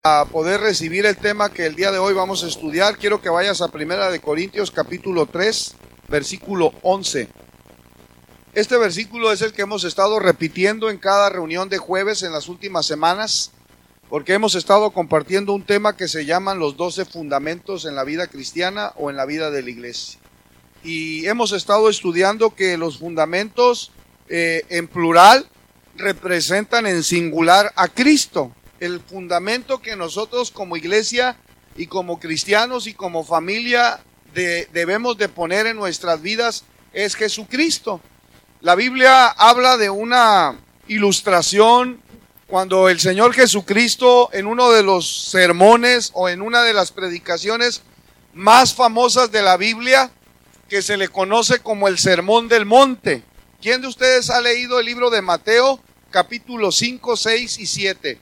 A poder recibir el tema que el día de hoy vamos a estudiar, quiero que vayas a 1 Corintios capítulo 3, versículo 11. Este versículo es el que hemos estado repitiendo en cada reunión de jueves en las últimas semanas, porque hemos estado compartiendo un tema que se llaman los 12 fundamentos en la vida cristiana o en la vida de la iglesia. Y hemos estado estudiando que los fundamentos en plural representan en singular a Cristo. El fundamento que nosotros como iglesia y como cristianos y como familia debemos de poner en nuestras vidas es Jesucristo. La Biblia habla de una ilustración cuando el Señor Jesucristo en uno de los sermones o en una de las predicaciones más famosas de la Biblia, que se le conoce como el Sermón del Monte. ¿Quién de ustedes ha leído el libro de Mateo, capítulo 5, 6 y 7?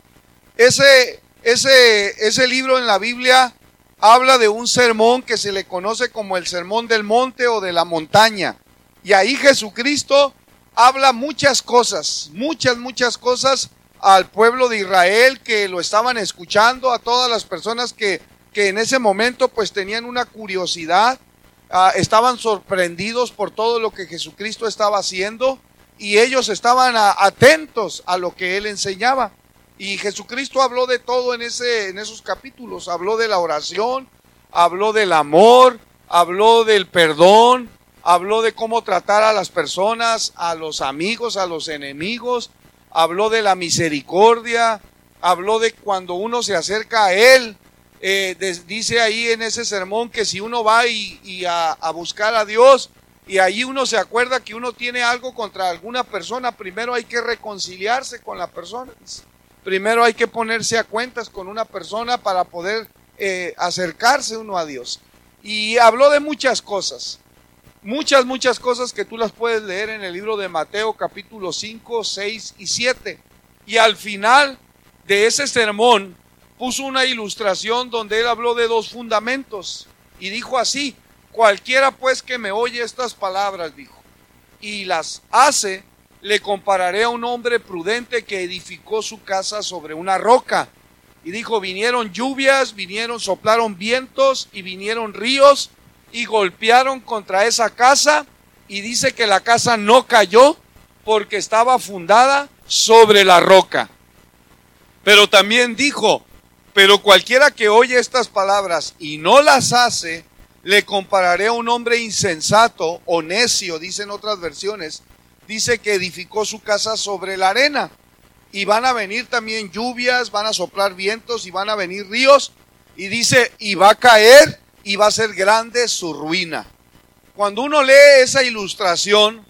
Ese libro en la Biblia habla de un sermón que se le conoce como el Sermón del Monte o de la montaña. Y ahí Jesucristo habla muchas cosas al pueblo de Israel que lo estaban escuchando, a todas las personas que en ese momento pues tenían una curiosidad, estaban sorprendidos por todo lo que Jesucristo estaba haciendo y ellos estaban atentos a lo que Él enseñaba. Y Jesucristo habló de todo en esos capítulos. Habló de la oración, habló del amor, habló del perdón, habló de cómo tratar a las personas, a los amigos, a los enemigos, habló de la misericordia, habló de cuando uno se acerca a Él. Dice ahí en ese sermón que si uno va a buscar a Dios y allí uno se acuerda que uno tiene algo contra alguna persona, primero hay que reconciliarse con la persona. Primero hay que ponerse a cuentas con una persona para poder acercarse uno a Dios. Y habló de muchas cosas, muchas cosas que tú las puedes leer en el libro de Mateo capítulo 5, 6 y 7. Y al final de ese sermón puso una ilustración donde él habló de dos fundamentos y dijo así: cualquiera pues que me oye estas palabras, dijo, y las hace, le compararé a un hombre prudente que edificó su casa sobre una roca. Y dijo, vinieron lluvias, soplaron vientos y vinieron ríos y golpearon contra esa casa. Y dice que la casa no cayó porque estaba fundada sobre la roca. Pero también dijo, pero cualquiera que oye estas palabras y no las hace, le compararé a un hombre insensato o necio, dicen otras versiones. Dice que edificó su casa sobre la arena y van a venir también lluvias, van a soplar vientos y van a venir ríos, y dice, y va a caer y va a ser grande su ruina. Cuando uno lee esa ilustración,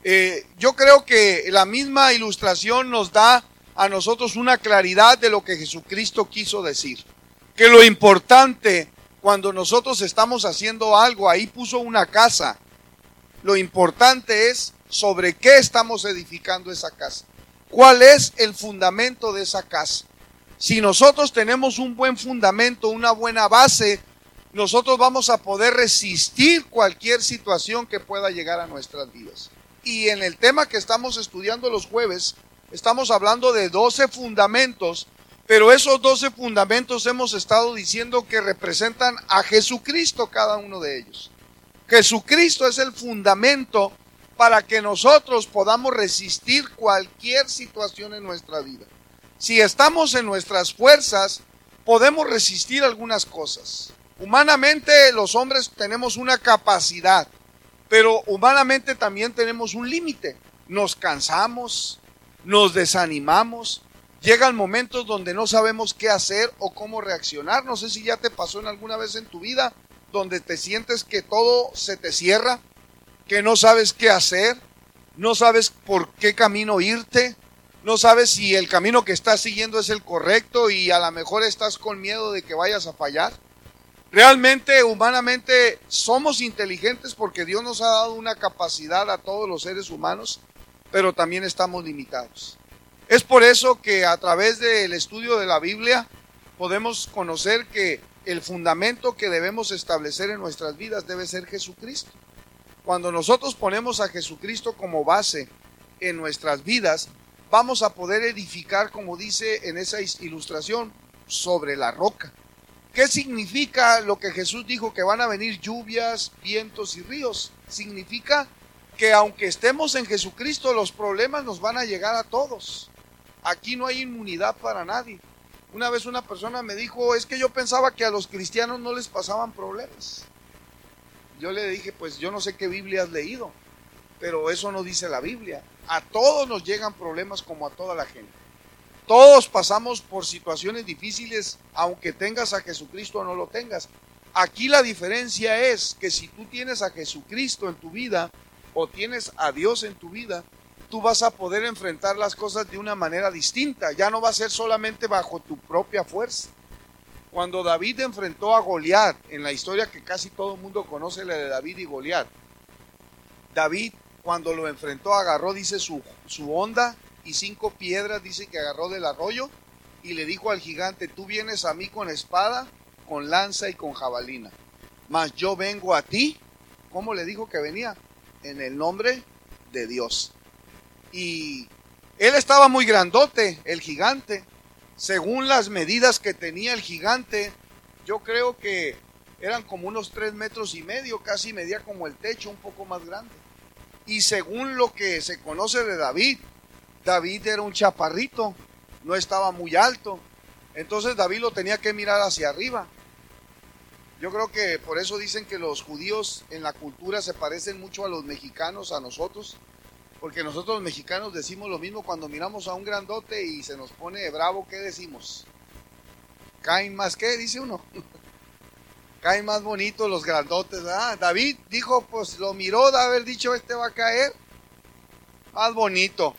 yo creo que la misma ilustración nos da a nosotros una claridad de lo que Jesucristo quiso decir. Que lo importante cuando nosotros estamos haciendo algo, ahí puso una casa, lo importante es sobre qué estamos edificando esa casa. ¿Cuál es el fundamento de esa casa? Si nosotros tenemos un buen fundamento, una buena base, nosotros vamos a poder resistir cualquier situación que pueda llegar a nuestras vidas. Y en el tema que estamos estudiando los jueves, estamos hablando de 12 fundamentos, pero esos 12 fundamentos hemos estado diciendo que representan a Jesucristo cada uno de ellos. Jesucristo es el fundamento para que nosotros podamos resistir cualquier situación en nuestra vida. Si estamos en nuestras fuerzas, podemos resistir algunas cosas. Humanamente los hombres tenemos una capacidad, pero humanamente también tenemos un límite. Nos cansamos, nos desanimamos, llegan momentos donde no sabemos qué hacer o cómo reaccionar. No sé si ya te pasó en alguna vez en tu vida, donde te sientes que todo se te cierra, que no sabes qué hacer, no sabes por qué camino irte, no sabes si el camino que estás siguiendo es el correcto y a lo mejor estás con miedo de que vayas a fallar. Realmente, humanamente, somos inteligentes porque Dios nos ha dado una capacidad a todos los seres humanos, pero también estamos limitados. Es por eso que a través del estudio de la Biblia podemos conocer que el fundamento que debemos establecer en nuestras vidas debe ser Jesucristo. Cuando nosotros ponemos a Jesucristo como base en nuestras vidas, vamos a poder edificar, como dice en esa ilustración, sobre la roca. ¿Qué significa lo que Jesús dijo, que van a venir lluvias, vientos y ríos? Significa que aunque estemos en Jesucristo, los problemas nos van a llegar a todos. Aquí no hay inmunidad para nadie. Una vez una persona me dijo, es que yo pensaba que a los cristianos no les pasaban problemas. Yo le dije, pues yo no sé qué Biblia has leído, pero eso no dice la Biblia. A todos nos llegan problemas como a toda la gente. Todos pasamos por situaciones difíciles, aunque tengas a Jesucristo o no lo tengas. Aquí la diferencia es que si tú tienes a Jesucristo en tu vida o tienes a Dios en tu vida, tú vas a poder enfrentar las cosas de una manera distinta. Ya no va a ser solamente bajo tu propia fuerza. Cuando David enfrentó a Goliat, en la historia que casi todo el mundo conoce, la de David y Goliat, David cuando lo enfrentó agarró, dice, su honda y 5 piedras, dice que agarró del arroyo y le dijo al gigante, tú vienes a mí con espada, con lanza y con jabalina, mas yo vengo a ti. ¿Cómo le dijo que venía? En el nombre de Dios. Y él estaba muy grandote, el gigante. Según las medidas que tenía el gigante, yo creo que eran como unos 3,5 metros, casi medía como el techo, un poco más grande. Y según lo que se conoce de David, David era un chaparrito, no estaba muy alto. Entonces David lo tenía que mirar hacia arriba. Yo creo que por eso dicen que los judíos en la cultura se parecen mucho a los mexicanos, a nosotros. Porque nosotros los mexicanos decimos lo mismo cuando miramos a un grandote y se nos pone bravo. ¿Qué decimos? ¿Caen más qué? Dice uno. Caen más bonitos los grandotes, ¿verdad? David dijo, pues lo miró de haber dicho, este va a caer más bonito.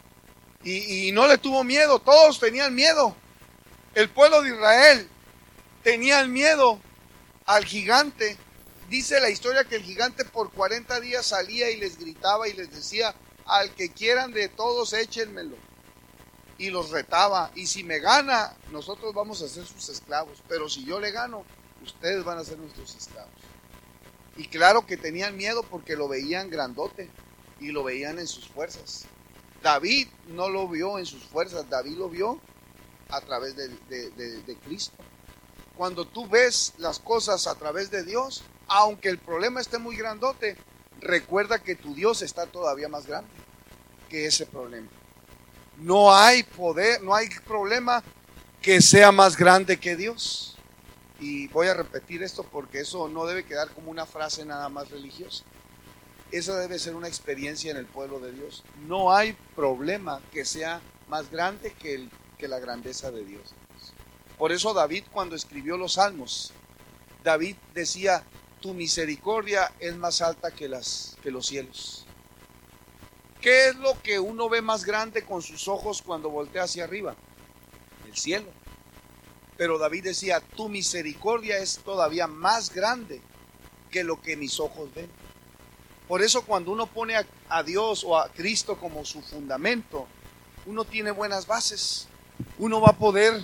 Y no le tuvo miedo, todos tenían miedo. El pueblo de Israel tenía el miedo al gigante. Dice la historia que el gigante por 40 días salía y les gritaba y les decía, al que quieran de todos échenmelo. Y los retaba, y si me gana, nosotros vamos a ser sus esclavos, pero si yo le gano, ustedes van a ser nuestros esclavos. Y claro que tenían miedo porque lo veían grandote y lo veían en sus fuerzas. David no lo vio en sus fuerzas, David lo vio a través de Cristo. Cuando tú ves las cosas a través de Dios, aunque el problema esté muy grandote, recuerda que tu Dios está todavía más grande que ese problema. No hay poder, no hay problema que sea más grande que Dios. Y voy a repetir esto porque eso no debe quedar como una frase nada más religiosa. Esa debe ser una experiencia en el pueblo de Dios. No hay problema que sea más grande que la grandeza de Dios. Por eso David, cuando escribió los salmos, David decía, tu misericordia es más alta que los cielos. ¿Qué es lo que uno ve más grande con sus ojos cuando voltea hacia arriba? El cielo. Pero David decía, tu misericordia es todavía más grande que lo que mis ojos ven. Por eso cuando uno pone a Dios o a Cristo como su fundamento, uno tiene buenas bases. Uno va a poder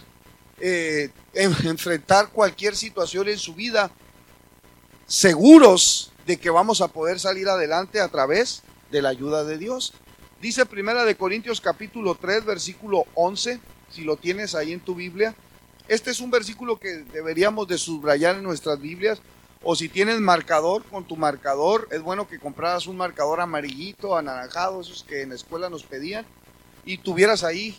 enfrentar cualquier situación en su vida seguros de que vamos a poder salir adelante a través de la ayuda de Dios. Dice 1 Corintios capítulo 3 versículo 11, si lo tienes ahí en tu Biblia. Este es un versículo que deberíamos de subrayar en nuestras Biblias, o si tienes marcador, con tu marcador, es bueno que compraras un marcador amarillito, anaranjado, esos que en la escuela nos pedían, y tuvieras ahí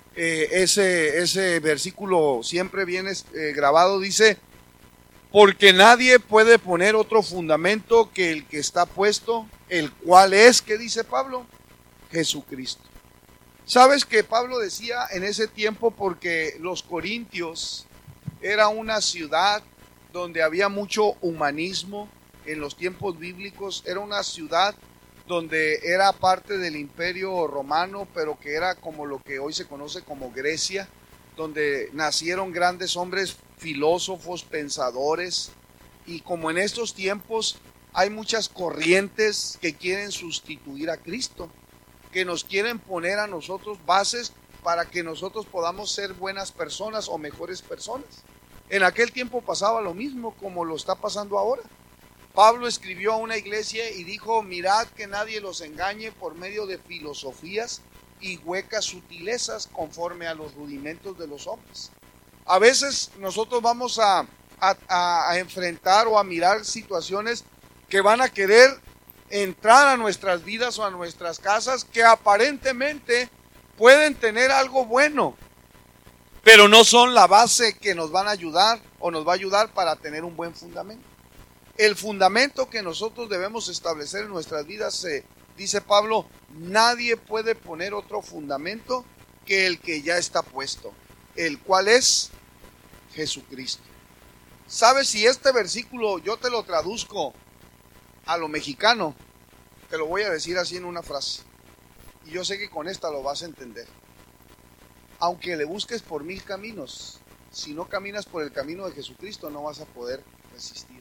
ese versículo siempre bien grabado. Dice, porque nadie puede poner otro fundamento que el que está puesto, el cual es, ¿qué dice Pablo? Jesucristo. ¿Sabes que Pablo decía en ese tiempo, porque los Corintios era una ciudad donde había mucho humanismo en los tiempos bíblicos, era una ciudad donde era parte del imperio romano, pero que era como lo que hoy se conoce como Grecia, donde nacieron grandes hombres filósofos, pensadores, y como en estos tiempos hay muchas corrientes que quieren sustituir a Cristo, que nos quieren poner a nosotros bases para que nosotros podamos ser buenas personas o mejores personas. En aquel tiempo pasaba lo mismo como lo está pasando ahora. Pablo escribió a una iglesia y dijo, mirad que nadie los engañe por medio de filosofías y huecas sutilezas conforme a los rudimentos de los hombres. A veces nosotros vamos a enfrentar o a mirar situaciones que van a querer entrar a nuestras vidas o a nuestras casas, que aparentemente pueden tener algo bueno, pero no son la base que nos van a ayudar o nos va a ayudar para tener un buen fundamento. El fundamento que nosotros debemos establecer en nuestras vidas, dice Pablo, nadie puede poner otro fundamento que el que ya está puesto, el cual es Jesucristo. ¿Sabes? Si este versículo yo te lo traduzco a lo mexicano, te lo voy a decir así en una frase, y yo sé que con esta lo vas a entender. Aunque le busques por 1000 caminos, si no caminas por el camino de Jesucristo, no vas a poder resistir.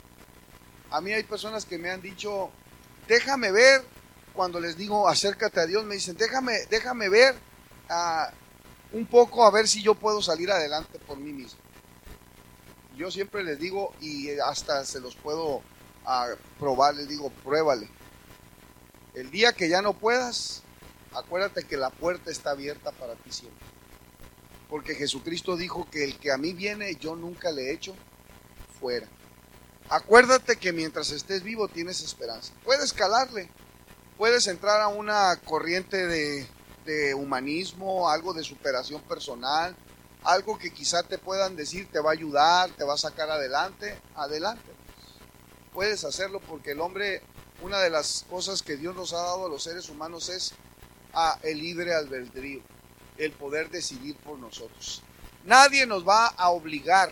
A mí hay personas que me han dicho, déjame ver, cuando les digo acércate a Dios, me dicen, déjame ver un poco a ver si yo puedo salir adelante por mí mismo. Yo siempre les digo, y hasta se los puedo probar, les digo, pruébale. El día que ya no puedas, acuérdate que la puerta está abierta para ti siempre. Porque Jesucristo dijo que el que a mí viene, yo nunca le echo fuera. Acuérdate que mientras estés vivo tienes esperanza. Puedes calarle, puedes entrar a una corriente de humanismo, algo de superación personal, algo que quizá te puedan decir te va a ayudar, te va a sacar adelante, adelante. Puedes hacerlo porque el hombre, una de las cosas que Dios nos ha dado a los seres humanos es el libre albedrío, el poder decidir por nosotros. Nadie nos va a obligar,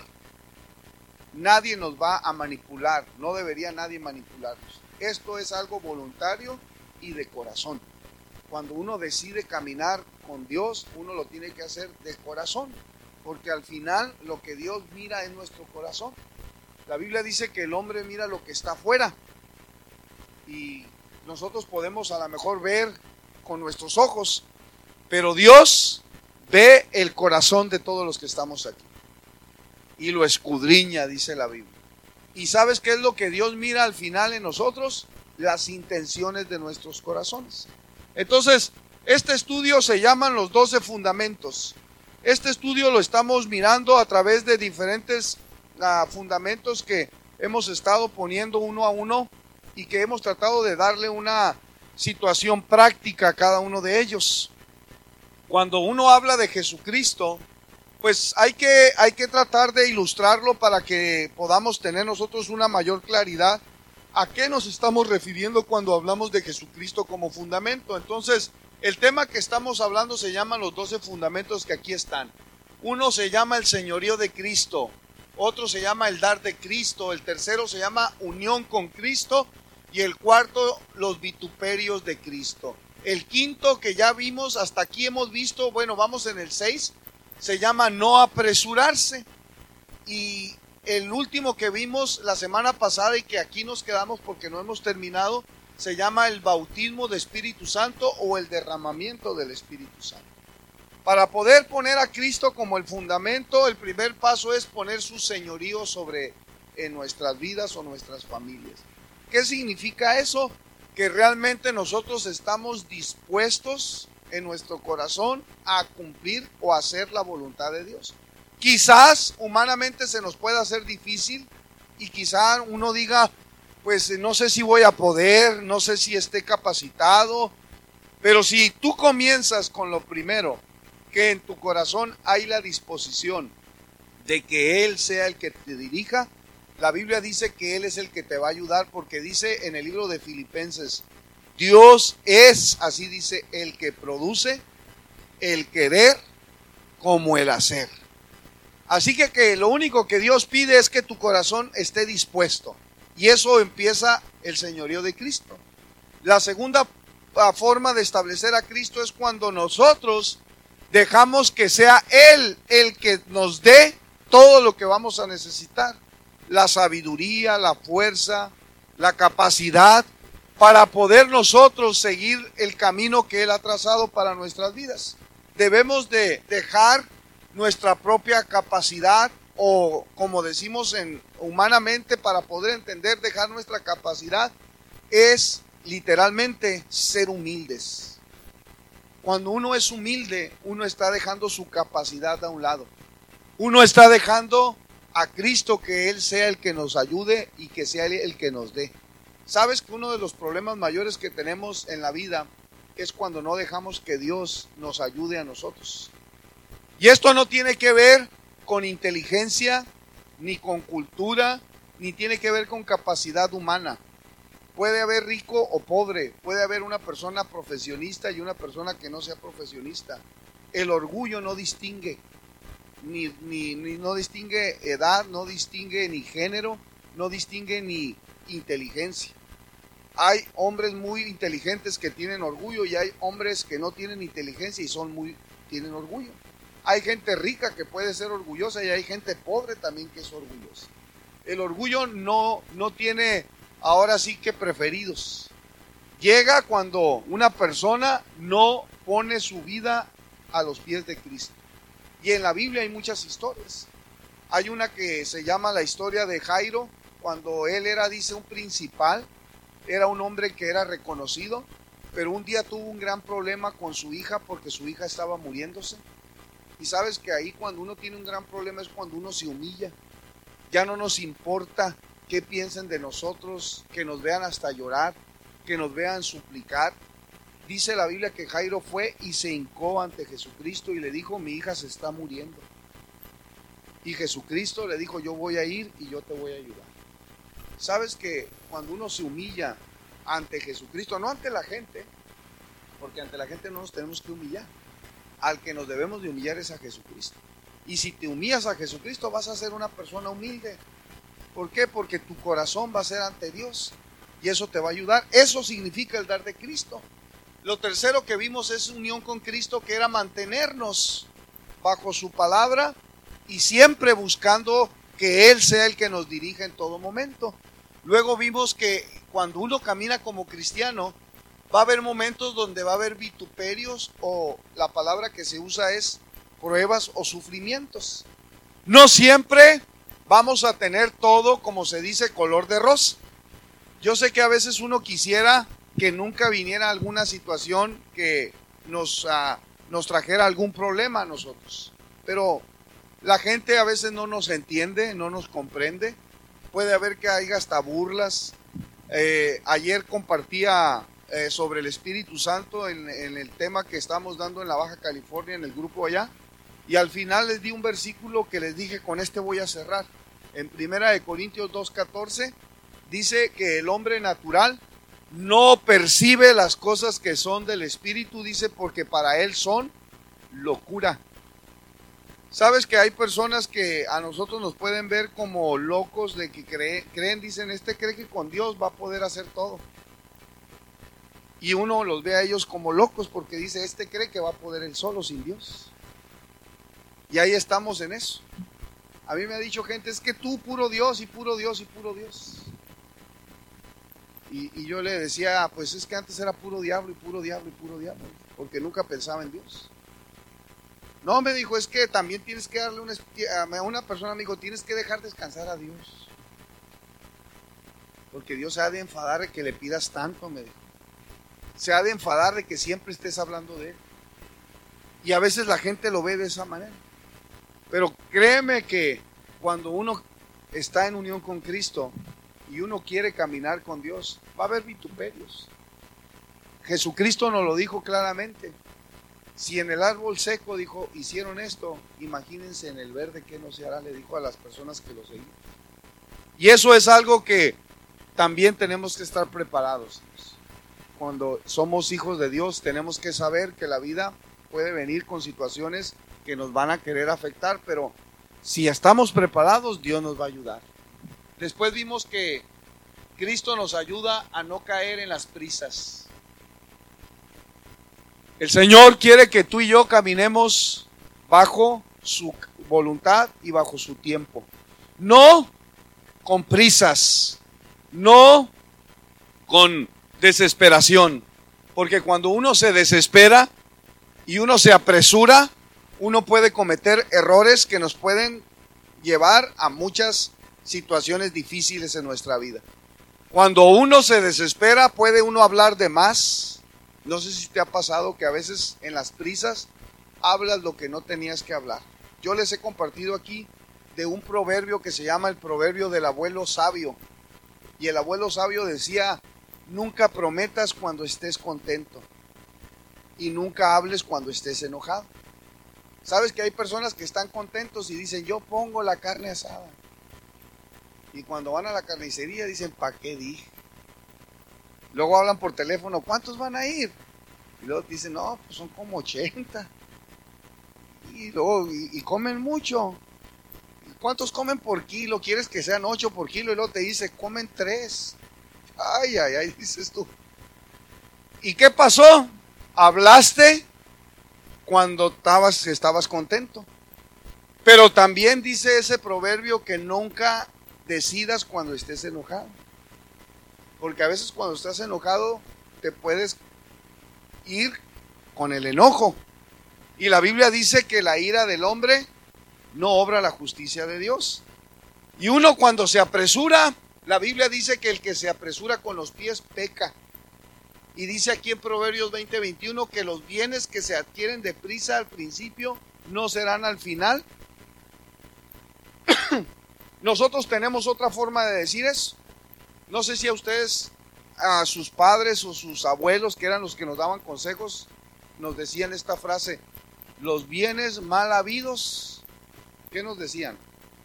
nadie nos va a manipular, no debería nadie manipularnos. Esto es algo voluntario y de corazón. Cuando uno decide caminar con Dios, uno lo tiene que hacer de corazón, porque al final lo que Dios mira es nuestro corazón. La Biblia dice que el hombre mira lo que está afuera, y nosotros podemos a lo mejor ver con nuestros ojos, pero Dios ve el corazón de todos los que estamos aquí y lo escudriña, dice la Biblia. ¿Y sabes qué es lo que Dios mira al final en nosotros? Las intenciones de nuestros corazones. Entonces, este estudio se llama los 12 fundamentos. Este estudio lo estamos mirando a través de diferentes fundamentos que hemos estado poniendo uno a uno y que hemos tratado de darle una situación práctica a cada uno de ellos. Cuando uno habla de Jesucristo, pues hay que tratar de ilustrarlo para que podamos tener nosotros una mayor claridad a qué nos estamos refiriendo cuando hablamos de Jesucristo como fundamento. Entonces, el tema que estamos hablando se llama los 12 fundamentos que aquí están. Uno se llama el señorío de Cristo, otro se llama el dar de Cristo, el tercero se llama unión con Cristo y el cuarto los vituperios de Cristo. El quinto que ya vimos, hasta aquí hemos visto, bueno, vamos en el 6, se llama no apresurarse. Y el último que vimos la semana pasada y que aquí nos quedamos porque no hemos terminado, se llama el bautismo de Espíritu Santo o el derramamiento del Espíritu Santo. Para poder poner a Cristo como el fundamento, el primer paso es poner su señorío en nuestras vidas o nuestras familias. ¿Qué significa eso? Que realmente nosotros estamos dispuestos en nuestro corazón a cumplir o hacer la voluntad de Dios. Quizás humanamente se nos pueda hacer difícil y quizá uno diga, pues no sé si voy a poder, no sé si esté capacitado, pero si tú comienzas con lo primero, que en tu corazón hay la disposición de que Él sea el que te dirija, la Biblia dice que Él es el que te va a ayudar, porque dice en el libro de Filipenses, Dios es, así dice, el que produce el querer como el hacer. Así que lo único que Dios pide es que tu corazón esté dispuesto, y eso empieza el señorío de Cristo. La segunda forma de establecer a Cristo es cuando nosotros dejamos que sea Él el que nos dé todo lo que vamos a necesitar. La sabiduría, la fuerza, la capacidad para poder nosotros seguir el camino que Él ha trazado para nuestras vidas. Debemos de dejar nuestra propia capacidad, o como decimos humanamente, para poder entender, dejar nuestra capacidad es literalmente ser humildes. Cuando uno es humilde, uno está dejando su capacidad a un lado. Uno está dejando a Cristo que Él sea el que nos ayude y que sea el que nos dé. ¿Sabes que uno de los problemas mayores que tenemos en la vida es cuando no dejamos que Dios nos ayude a nosotros? Y esto no tiene que ver con inteligencia, ni con cultura, ni tiene que ver con capacidad humana. Puede haber rico o pobre, puede haber una persona profesionista y una persona que no sea profesionista. El orgullo no distingue, no distingue edad, no distingue ni género, no distingue ni inteligencia. Hay hombres muy inteligentes que tienen orgullo y hay hombres que no tienen inteligencia y tienen orgullo. Hay gente rica que puede ser orgullosa y hay gente pobre también que es orgullosa. El orgullo no tiene ahora sí que preferidos. Llega cuando una persona no pone su vida a los pies de Cristo. Y en la Biblia hay muchas historias. Hay una que se llama la historia de Jairo, cuando él era, dice, un principal, era un hombre que era reconocido, pero un día tuvo un gran problema con su hija porque su hija estaba muriéndose. Y sabes que ahí cuando uno tiene un gran problema es cuando uno se humilla. Ya no nos importa qué piensen de nosotros, que nos vean hasta llorar, que nos vean suplicar. Dice la Biblia que Jairo fue y se hincó ante Jesucristo y le dijo: mi hija se está muriendo. Y Jesucristo le dijo: yo voy a ir y yo te voy a ayudar. Sabes que cuando uno se humilla ante Jesucristo, no ante la gente, porque ante la gente no nos tenemos que humillar, al que nos debemos de humillar es a Jesucristo. Y si te humillas a Jesucristo vas a ser una persona humilde. ¿Por qué? Porque tu corazón va a ser ante Dios y eso te va a ayudar. Eso significa el dar de Cristo. Lo tercero que vimos es unión con Cristo, que era mantenernos bajo su palabra y siempre buscando que Él sea el que nos dirija en todo momento. Luego vimos que cuando uno camina como cristiano, va a haber momentos donde va a haber vituperios, o la palabra que se usa es pruebas o sufrimientos. No siempre vamos a tener todo, como se dice, color de rosa. Yo sé que a veces uno quisiera que nunca viniera alguna situación que nos trajera algún problema a nosotros, pero la gente a veces no nos entiende, no nos comprende. Puede haber que haya hasta burlas. Ayer compartía sobre el Espíritu Santo en el tema que estamos dando en la Baja California, en el grupo allá, y al final les di un versículo que les dije: con este voy a cerrar. En 1 Corintios 2:14 dice que el hombre natural no percibe las cosas que son del Espíritu, dice, porque para él son locura. Sabes que hay personas que a nosotros nos pueden ver como locos, de que creen, dicen: este cree que con Dios va a poder hacer todo. Y uno los ve a ellos como locos porque dice: este cree que va a poder él solo sin Dios. Y ahí estamos en eso. A mí me ha dicho gente: es que tú puro Dios y puro Dios y puro Dios. Y yo le decía: pues es que antes era puro diablo y puro diablo y puro diablo, porque nunca pensaba en Dios. No, me dijo: es que también tienes que darle una persona me dijo: tienes que dejar descansar a Dios, porque Dios se ha de enfadar de que le pidas tanto, me dijo. Se ha de enfadar de que siempre estés hablando de Él. Y a veces la gente lo ve de esa manera. Pero créeme que cuando uno está en unión con Cristo y uno quiere caminar con Dios, va a haber vituperios. Jesucristo nos lo dijo claramente. Si en el árbol seco, dijo, hicieron esto, imagínense en el verde qué no se hará, le dijo a las personas que lo seguían. Y eso es algo que también tenemos que estar preparados. Cuando somos hijos de Dios, tenemos que saber que la vida puede venir con situaciones que nos van a querer afectar, pero si estamos preparados, Dios nos va a ayudar. Después vimos que Cristo nos ayuda a no caer en las prisas. El Señor quiere que tú y yo caminemos bajo su voluntad y bajo su tiempo. No con prisas, no con desesperación, porque cuando uno se desespera y uno se apresura, uno puede cometer errores que nos pueden llevar a muchas situaciones difíciles en nuestra vida. Cuando uno se desespera, puede uno hablar de más. No sé si te ha pasado que a veces en las prisas hablas lo que no tenías que hablar. yo les he compartido aquí de un proverbio que se llama el proverbio del abuelo sabio. Y el abuelo sabio decía: nunca prometas cuando estés contento y nunca hables cuando estés enojado. Sabes que hay personas que están contentos y dicen: yo pongo la carne asada. Y cuando van a la carnicería dicen: ¿para qué dije? Luego hablan por teléfono: ¿cuántos van a ir? Y luego dicen: no, pues son como 80. Y luego, y comen mucho. ¿Cuántos comen por kilo? ¿Quieres que sean 8 por kilo? Y luego te dice: comen 3. Ay, ay, ay, dices tú. ¿Y qué pasó? Hablaste cuando estabas contento. Pero también dice ese proverbio que nunca decidas cuando estés enojado. Porque a veces cuando estás enojado te puedes ir con el enojo. Y la Biblia dice que la ira del hombre no obra la justicia de Dios. Y uno cuando se apresura, la Biblia dice que el que se apresura con los pies peca. Y dice aquí en Proverbios 20:21 que los bienes que se adquieren deprisa al principio no serán al final. Nosotros tenemos otra forma de decir eso. No sé si a ustedes, a sus padres o sus abuelos, que eran los que nos daban consejos, nos decían esta frase: los bienes mal habidos, ¿qué nos decían?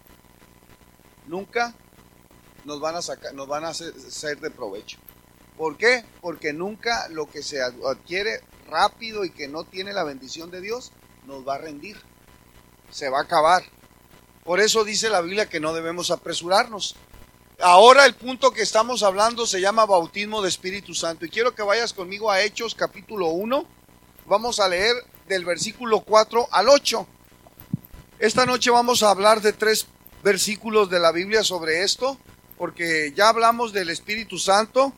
Nunca nos van a ser de provecho. ¿Por qué? Porque nunca lo que se adquiere rápido y que no tiene la bendición de Dios nos va a rendir, se va a acabar. Por eso dice la Biblia que no debemos apresurarnos. Ahora el punto que estamos hablando se llama bautismo de Espíritu Santo. Y quiero que vayas conmigo a Hechos capítulo 1. Vamos a leer del versículo 4 al 8. Esta noche vamos a hablar de 3 versículos de la Biblia sobre esto, porque ya hablamos del Espíritu Santo.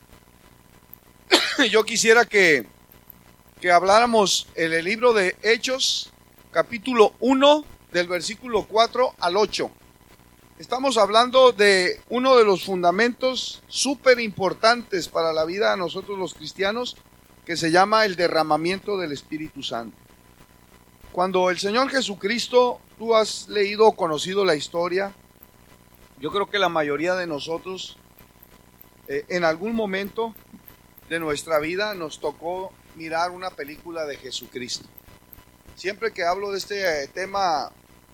Yo quisiera que habláramos en el libro de Hechos, capítulo 1, del versículo 4 al 8. Estamos hablando de uno de los fundamentos súper importantes para la vida de nosotros los cristianos, que se llama el derramamiento del Espíritu Santo. Cuando el Señor Jesucristo, tú has leído o conocido la historia, yo creo que la mayoría de nosotros en algún momento de nuestra vida nos tocó mirar una película de Jesucristo. Siempre que hablo de este tema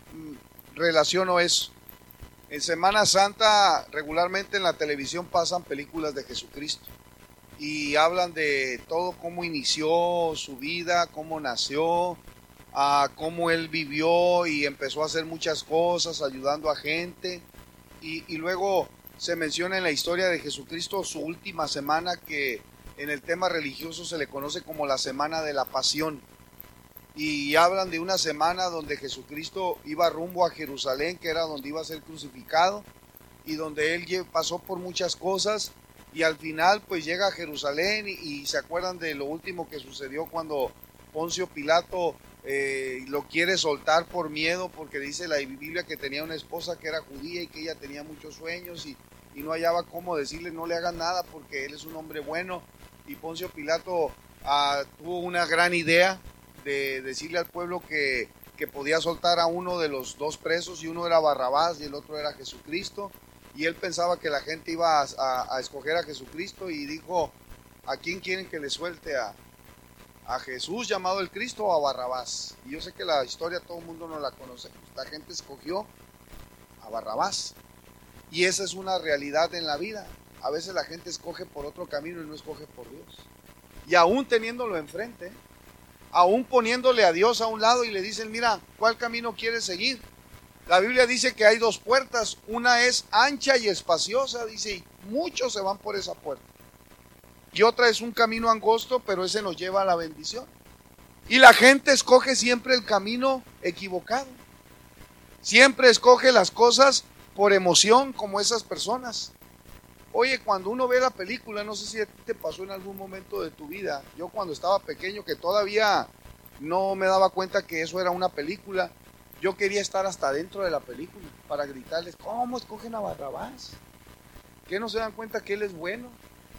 relaciono eso. En Semana Santa regularmente en la televisión pasan películas de Jesucristo y hablan de todo, cómo inició su vida, cómo nació, cómo él vivió y empezó a hacer muchas cosas ayudando a gente, y luego se menciona en la historia de Jesucristo su última semana, que en el tema religioso se le conoce como la semana de la pasión, y hablan de una semana donde Jesucristo iba rumbo a Jerusalén, que era donde iba a ser crucificado, y donde él pasó por muchas cosas, y al final pues llega a Jerusalén y se acuerdan de lo último que sucedió cuando Poncio Pilato lo quiere soltar por miedo, porque dice la Biblia que tenía una esposa que era judía y que ella tenía muchos sueños y no hallaba cómo decirle no le hagan nada porque él es un hombre bueno. Y Poncio Pilato tuvo una gran idea de decirle al pueblo que podía soltar a uno de los 2 presos, y uno era Barrabás y el otro era Jesucristo, y él pensaba que la gente iba a escoger a Jesucristo, y dijo: ¿a quién quieren que le suelte? ¿A Jesús llamado el Cristo o a Barrabás? Y yo sé que la historia todo el mundo no la conoce. La gente escogió a Barrabás, y esa es una realidad en la vida. A veces la gente escoge por otro camino y no escoge por Dios, y aún teniéndolo enfrente, aún poniéndole a Dios a un lado, y le dicen: mira, ¿cuál camino quieres seguir? La Biblia dice que hay 2 puertas, una es ancha y espaciosa, dice, y muchos se van por esa puerta, y otra es un camino angosto, pero ese nos lleva a la bendición. Y la gente escoge siempre el camino equivocado, siempre escoge las cosas por emoción, como esas personas. Oye, cuando uno ve la película, no sé si a ti te pasó en algún momento de tu vida, yo cuando estaba pequeño, que todavía no me daba cuenta que eso era una película, yo quería estar hasta dentro de la película para gritarles: ¿cómo escogen a Barrabás? ¿Qué no se dan cuenta que él es bueno?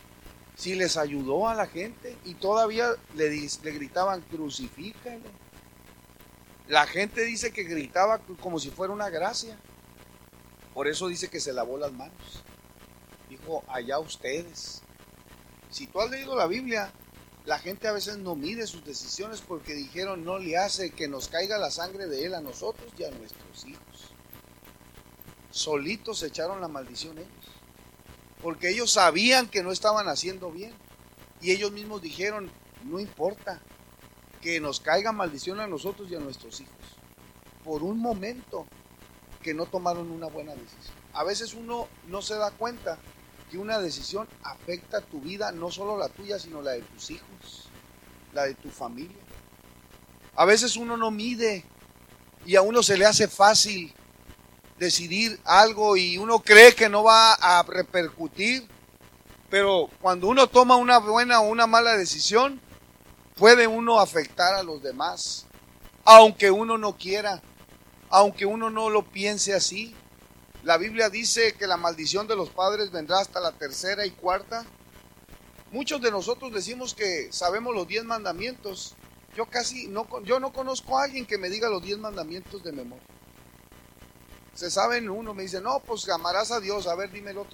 Si les ayudó a la gente, y todavía le gritaban: crucifícalo. La gente dice que gritaba como si fuera una gracia. Por eso dice que se lavó las manos. Dijo, allá ustedes. Si tú has leído la Biblia, la gente a veces no mide sus decisiones porque dijeron, no le hace que nos caiga la sangre de él a nosotros y a nuestros hijos. Solitos echaron la maldición ellos. Porque ellos sabían que no estaban haciendo bien. Y ellos mismos dijeron, no importa que nos caiga maldición a nosotros y a nuestros hijos. Por un momento que no tomaron una buena decisión. A veces uno no se da cuenta que una decisión afecta tu vida, no solo la tuya, sino la de tus hijos, la de tu familia. A veces uno no mide y a uno se le hace fácil decidir algo y uno cree que no va a repercutir, pero cuando uno toma una buena o una mala decisión, puede uno afectar a los demás, aunque uno no quiera, aunque uno no lo piense así. La Biblia dice que la maldición de los padres vendrá hasta la tercera y cuarta. Muchos de nosotros decimos que sabemos los 10 mandamientos. Yo no conozco a alguien que me diga los 10 mandamientos de memoria. Se saben uno, me dice, no, pues amarás a Dios, a ver, dime el otro.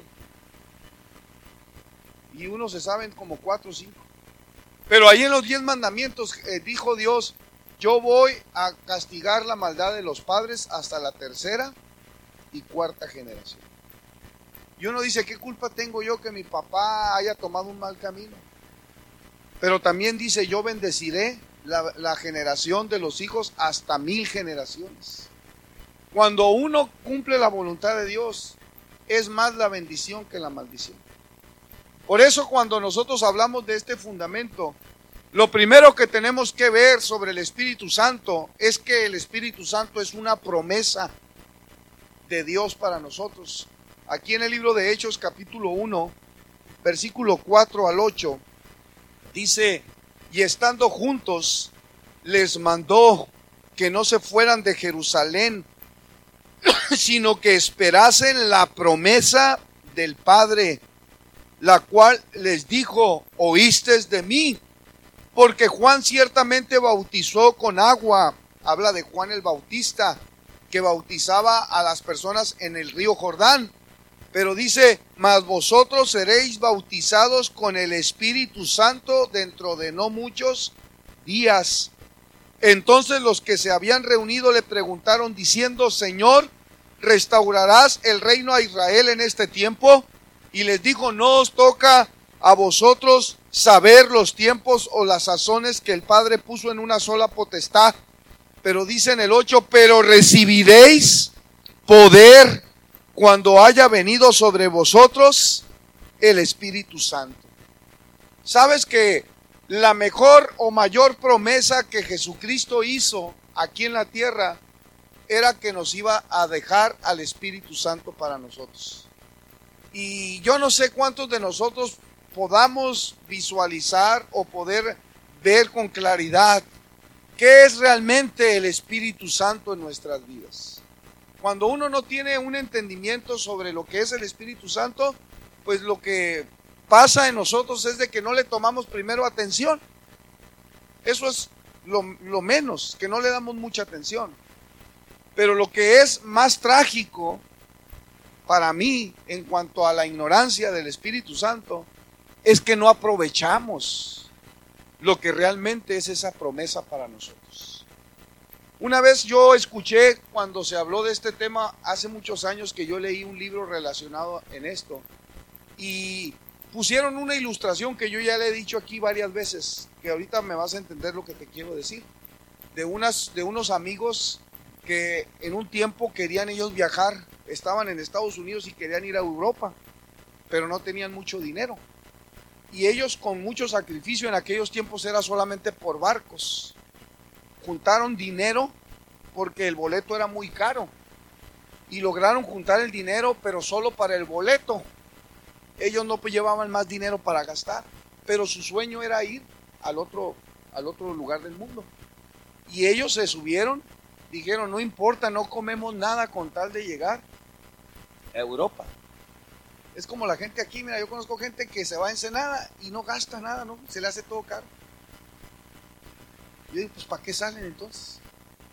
Y uno se saben como 4 o 5. Pero ahí en los 10 mandamientos dijo Dios, yo voy a castigar la maldad de los padres hasta la tercera y cuarta generación. Y uno dice, ¿qué culpa tengo yo que mi papá haya tomado un mal camino? Pero también dice, yo bendeciré la generación de los hijos hasta 1000 generaciones. Cuando uno cumple la voluntad de Dios, es más la bendición que la maldición. Por eso cuando nosotros hablamos de este fundamento, lo primero que tenemos que ver sobre el Espíritu Santo es que el Espíritu Santo es una promesa de Dios para nosotros. Aquí en el libro de Hechos capítulo 1, versículo 4 al 8, dice, y estando juntos, les mandó que no se fueran de Jerusalén, sino que esperasen la promesa del Padre, la cual les dijo, oístes de mí, porque Juan ciertamente bautizó con agua. Habla de Juan el Bautista, que bautizaba a las personas en el río Jordán. Pero dice, mas vosotros seréis bautizados con el Espíritu Santo dentro de no muchos días. Entonces los que se habían reunido le preguntaron diciendo, Señor, ¿restaurarás el reino a Israel en este tiempo? Y les dijo, no os toca a vosotros saber los tiempos o las sazones que el Padre puso en una sola potestad. Pero dice en el 8, pero recibiréis poder cuando haya venido sobre vosotros el Espíritu Santo. ¿Sabes que la mejor o mayor promesa que Jesucristo hizo aquí en la tierra era que nos iba a dejar al Espíritu Santo para nosotros? Y yo no sé cuántos de nosotros podamos visualizar o poder ver con claridad qué es realmente el Espíritu Santo en nuestras vidas. Cuando uno no tiene un entendimiento sobre lo que es el Espíritu Santo, pues lo que pasa en nosotros es de que no le tomamos primero atención. Eso es lo menos, que no le damos mucha atención. Pero lo que es más trágico para mí en cuanto a la ignorancia del Espíritu Santo es que no aprovechamos lo que realmente es esa promesa para nosotros. Una vez yo escuché cuando se habló de este tema hace muchos años que yo leí un libro relacionado en esto y pusieron una ilustración que yo ya le he dicho aquí varias veces, que ahorita me vas a entender lo que te quiero decir, de unos amigos que en un tiempo querían ellos viajar, estaban en Estados Unidos y querían ir a Europa, pero no tenían mucho dinero. Y ellos con mucho sacrificio, en aquellos tiempos era solamente por barcos, juntaron dinero porque el boleto era muy caro y lograron juntar el dinero, pero solo para el boleto. Ellos no llevaban más dinero para gastar, pero su sueño era ir al otro lugar del mundo. Y ellos se subieron, dijeron, no importa, no comemos nada con tal de llegar a Europa. Es como la gente aquí, mira, yo conozco gente que se va a Ensenada y no gasta nada, ¿no? Se le hace todo caro. Yo digo, pues ¿para qué salen entonces?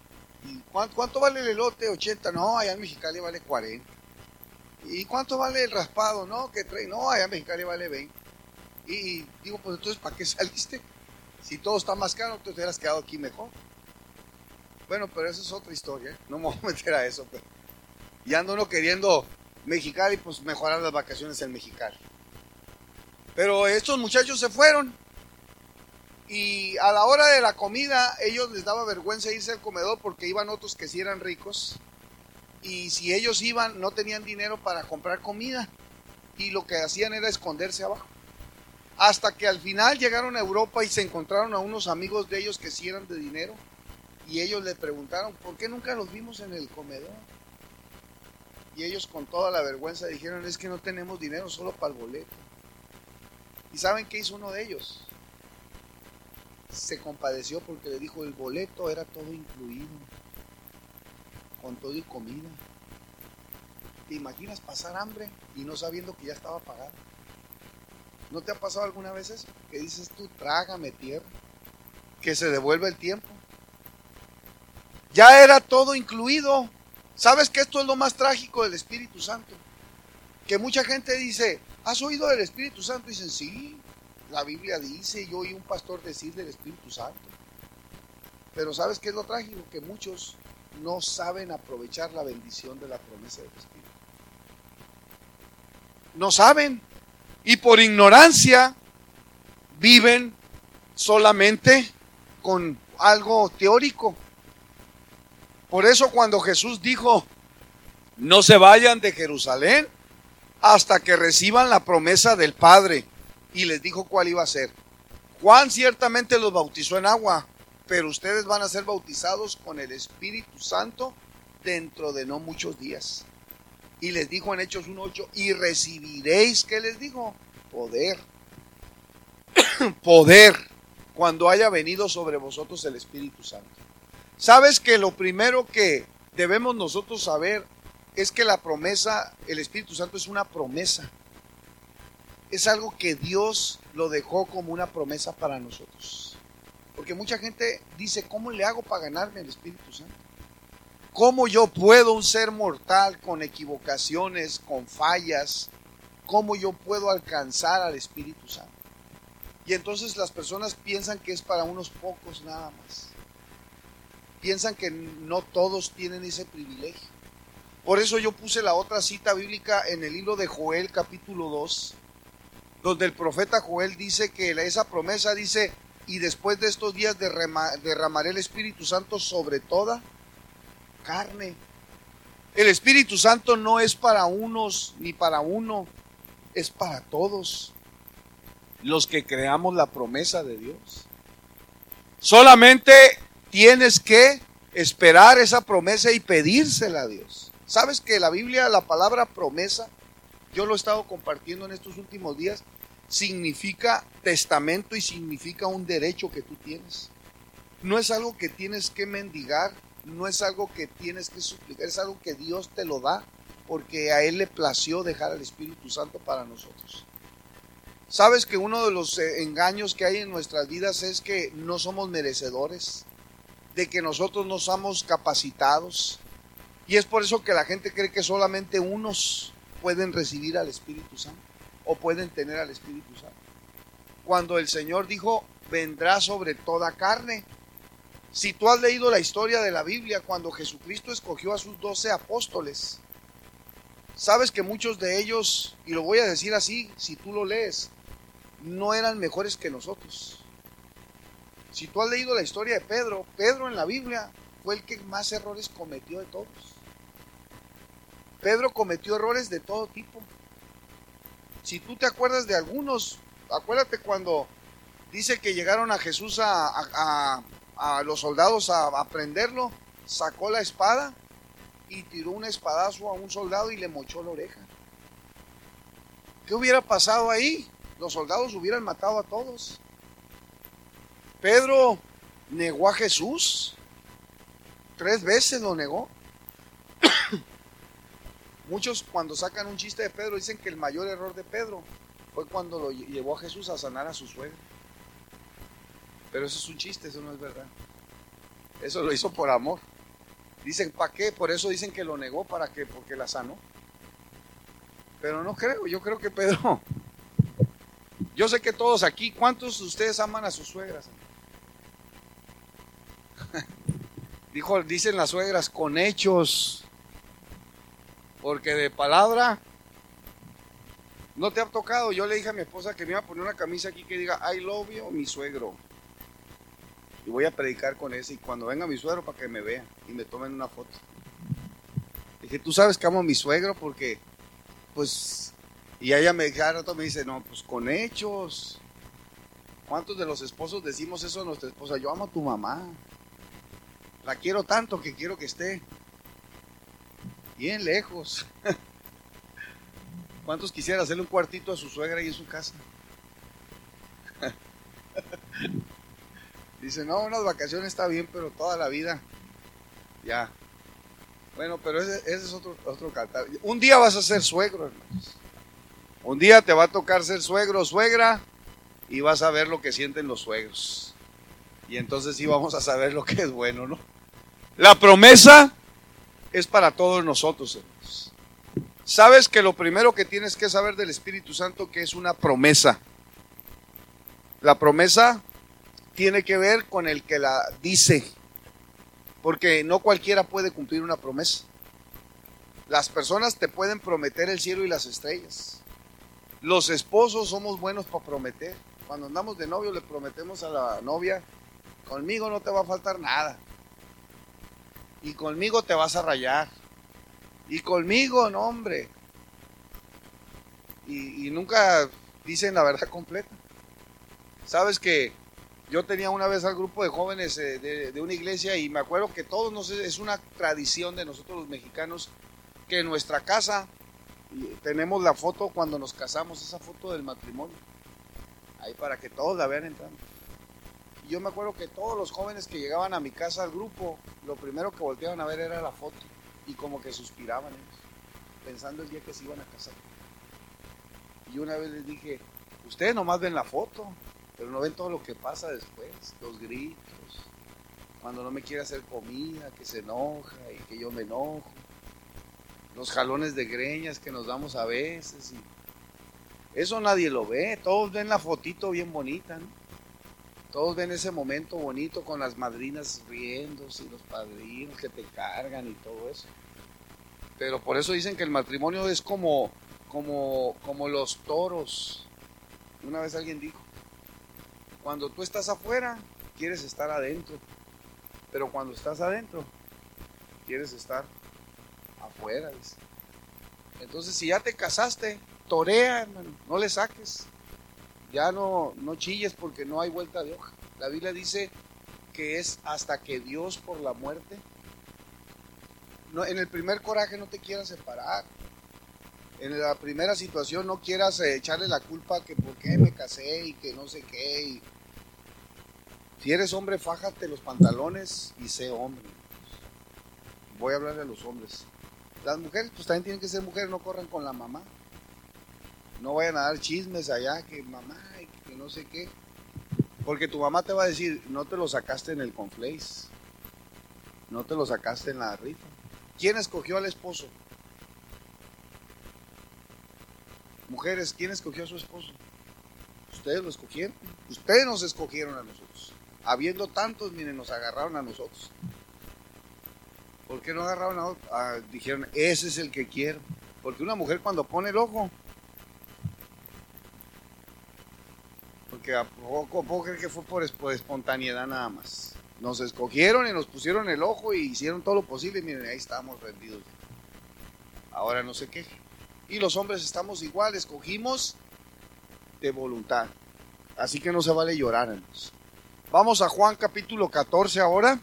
¿Y cuánto vale el elote? 80. No, allá en Mexicali vale 40. ¿Y cuánto vale el raspado? No, que trae. No, allá en Mexicali vale 20. Y digo, pues entonces, ¿para qué saliste? Si todo está más caro, te hubieras quedado aquí mejor. Bueno, pero esa es otra historia, ¿eh? No me voy a meter a eso. Pero ya ando uno queriendo Mexicali, pues mejorar las vacaciones en Mexicali. Pero estos muchachos se fueron. Y a la hora de la comida, ellos les daba vergüenza irse al comedor porque iban otros que sí eran ricos. Y si ellos iban, no tenían dinero para comprar comida. Y lo que hacían era esconderse abajo. Hasta que al final llegaron a Europa y se encontraron a unos amigos de ellos que sí eran de dinero. Y ellos le preguntaron, ¿por qué nunca los vimos en el comedor? Y ellos con toda la vergüenza dijeron, es que no tenemos dinero solo para el boleto. ¿Y saben qué hizo uno de ellos? Se compadeció porque le dijo, el boleto era todo incluido, con todo y comida. ¿Te imaginas pasar hambre y no sabiendo que ya estaba pagado? ¿No te ha pasado alguna vez eso? Que dices tú, trágame tierra, que se devuelva el tiempo. Ya era todo incluido. ¿Sabes que esto es lo más trágico del Espíritu Santo? Que mucha gente dice, ¿has oído del Espíritu Santo? Y dicen, sí, la Biblia dice, yo oí un pastor decir del Espíritu Santo. Pero ¿sabes qué es lo trágico? Que muchos no saben aprovechar la bendición de la promesa del Espíritu. No saben. Y por ignorancia viven solamente con algo teórico. Por eso cuando Jesús dijo, no se vayan de Jerusalén hasta que reciban la promesa del Padre. Y les dijo cuál iba a ser. Juan ciertamente los bautizó en agua, pero ustedes van a ser bautizados con el Espíritu Santo dentro de no muchos días. Y les dijo en Hechos 1:8, y recibiréis, ¿qué les dijo? Poder. Poder, cuando haya venido sobre vosotros el Espíritu Santo. ¿Sabes que lo primero que debemos nosotros saber es que la promesa, el Espíritu Santo es una promesa? Es algo que Dios lo dejó como una promesa para nosotros. Porque mucha gente dice, ¿cómo le hago para ganarme el Espíritu Santo? ¿Cómo yo puedo, un ser mortal con equivocaciones, con fallas, cómo yo puedo alcanzar al Espíritu Santo? Y entonces las personas piensan que es para unos pocos nada más. Piensan que no todos tienen ese privilegio. Por eso yo puse la otra cita bíblica en el libro de Joel capítulo 2, donde el profeta Joel dice que esa promesa dice, y después de estos días derramaré el Espíritu Santo sobre toda carne. El Espíritu Santo no es para unos ni para uno, es para todos los que creamos la promesa de Dios. Solamente tienes que esperar esa promesa y pedírsela a Dios. ¿Sabes que la Biblia, la palabra promesa, yo lo he estado compartiendo en estos últimos días, significa testamento y significa un derecho que tú tienes? No es algo que tienes que mendigar, no es algo que tienes que suplicar, es algo que Dios te lo da porque a Él le plació dejar al Espíritu Santo para nosotros. ¿Sabes que uno de los engaños que hay en nuestras vidas es que no somos merecedores, de que nosotros no somos capacitados? Y es por eso que la gente cree que solamente unos pueden recibir al Espíritu Santo o pueden tener al Espíritu Santo. Cuando el Señor dijo, vendrá sobre toda carne. Si tú has leído la historia de la Biblia, cuando Jesucristo escogió a sus 12 apóstoles, sabes que muchos de ellos, y lo voy a decir así, si tú lo lees, no eran mejores que nosotros. Si tú has leído la historia de Pedro, Pedro en la Biblia fue el que más errores cometió de todos. Pedro cometió errores de todo tipo. Si tú te acuerdas de algunos, acuérdate cuando dice que llegaron a Jesús a los soldados a prenderlo, sacó la espada y tiró un espadazo a un soldado y le mochó la oreja. ¿Qué hubiera pasado ahí? Los soldados hubieran matado a todos. Pedro negó a Jesús. 3 veces lo negó. Muchos cuando sacan un chiste de Pedro dicen que el mayor error de Pedro fue cuando lo llevó a Jesús a sanar a su suegra. Pero eso es un chiste, eso no es verdad. Eso lo hizo por amor. Dicen, ¿para qué? Por eso dicen que lo negó, ¿para qué? Porque la sanó. Pero no creo, yo creo que Pedro, yo sé que todos aquí, ¿cuántos de ustedes aman a sus suegras? Dicen las suegras, con hechos, porque de palabra no te ha tocado. Yo le dije a mi esposa que me iba a poner una camisa aquí que diga I love you, mi suegro. Y voy a predicar con ese, y cuando venga mi suegro para que me vean y me tomen una foto. Dije, tú sabes que amo a mi suegro porque, pues, y ella me dice, no, pues con hechos. ¿Cuántos de los esposos decimos eso a nuestra esposa? Yo amo a tu mamá. La quiero tanto que quiero que esté bien lejos. ¿Cuántos quisiera hacerle un cuartito a su suegra ahí en su casa? Dice, no, unas vacaciones está bien, pero toda la vida, ya. Bueno, pero ese es otro cantar. Un día vas a ser suegro, hermanos. Un día te va a tocar ser suegro o suegra y vas a ver lo que sienten los suegros. Y entonces sí vamos a saber lo que es bueno, ¿no? La promesa es para todos nosotros, hermanos. Sabes que lo primero que tienes que saber del Espíritu Santo que es una promesa. La promesa tiene que ver con el que la dice, porque no cualquiera puede cumplir una promesa. Las personas te pueden prometer el cielo y las estrellas. Los esposos somos buenos para prometer. Cuando andamos de novio le prometemos a la novia, conmigo no te va a faltar nada. Y conmigo te vas a rayar. Y conmigo, no, hombre. Y nunca dicen la verdad completa. Sabes que yo tenía una vez al grupo de jóvenes de una iglesia y me acuerdo que todos, no sé, es una tradición de nosotros los mexicanos que en nuestra casa tenemos la foto cuando nos casamos, esa foto del matrimonio, ahí para que todos la vean entrando. Y yo me acuerdo que todos los jóvenes que llegaban a mi casa al grupo, lo primero que volteaban a ver era la foto y como que suspiraban ellos, pensando el día que se iban a casar. Y una vez les dije, ustedes nomás ven la foto, pero no ven todo lo que pasa después, los gritos, cuando no me quiere hacer comida, que se enoja y que yo me enojo, los jalones de greñas que nos damos a veces, y eso nadie lo ve. Todos ven la fotito bien bonita, ¿no? Todos ven ese momento bonito con las madrinas riéndose y los padrinos que te cargan y todo eso. Pero por eso dicen que el matrimonio es como los toros. Una vez alguien dijo, cuando tú estás afuera, quieres estar adentro, pero cuando estás adentro, quieres estar afuera, dice. Entonces, si ya te casaste, torea, hermano, no le saques. Ya no chilles porque no hay vuelta de hoja. La Biblia dice que es hasta que Dios por la muerte. No, en el primer coraje no te quieras separar. En la primera situación no quieras echarle la culpa que por qué me casé y que no sé qué. Y si eres hombre, fájate los pantalones y sé hombre. Voy a hablarle a los hombres. Las mujeres pues también tienen que ser mujeres, no corran con la mamá. No vayan a dar chismes allá, que mamá, que no sé qué. Porque tu mamá te va a decir, no te lo sacaste en el Conflace, no te lo sacaste en la rifa. ¿Quién escogió al esposo? Mujeres, ¿quién escogió a su esposo? Ustedes lo escogieron. Ustedes nos escogieron a nosotros. Habiendo tantos, miren, nos agarraron a nosotros. ¿Por qué no agarraron a otros? Dijeron, ese es el que quiero. Porque una mujer cuando pone el ojo, porque a poco creer que fue por espontaneidad nada más. Nos escogieron y nos pusieron el ojo y hicieron todo lo posible y miren, ahí estamos rendidos. Ahora no se quejen. Y los hombres estamos igual, escogimos de voluntad. Así que no se vale llorar, hermanos. Vamos a Juan capítulo 14 ahora.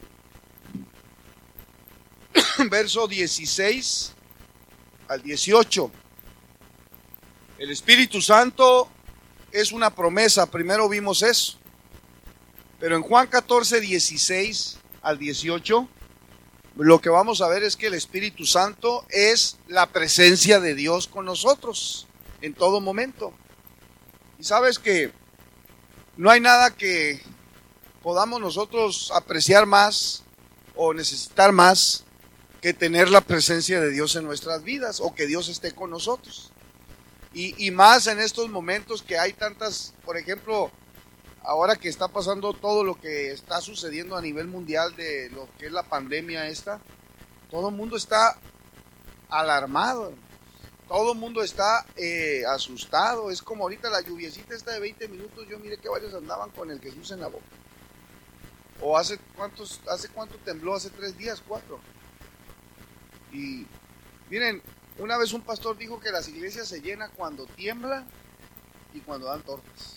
Verso 16 al 18. El Espíritu Santo es una promesa, primero vimos eso. Pero en Juan 14, 16 al 18, lo que vamos a ver es que el Espíritu Santo es la presencia de Dios con nosotros en todo momento. Y sabes que no hay nada que podamos nosotros apreciar más o necesitar más que tener la presencia de Dios en nuestras vidas o que Dios esté con nosotros. Y más en estos momentos que hay tantas, por ejemplo, ahora que está pasando todo lo que está sucediendo a nivel mundial de lo que es la pandemia esta, todo el mundo está alarmado, todo el mundo está asustado. Es como ahorita la lluviecita esta de 20 minutos, yo miré que varios andaban con el Jesús en la boca. O hace cuánto tembló, hace 3 días, 4. Y miren, una vez un pastor dijo que las iglesias se llenan cuando tiembla y cuando dan tortas.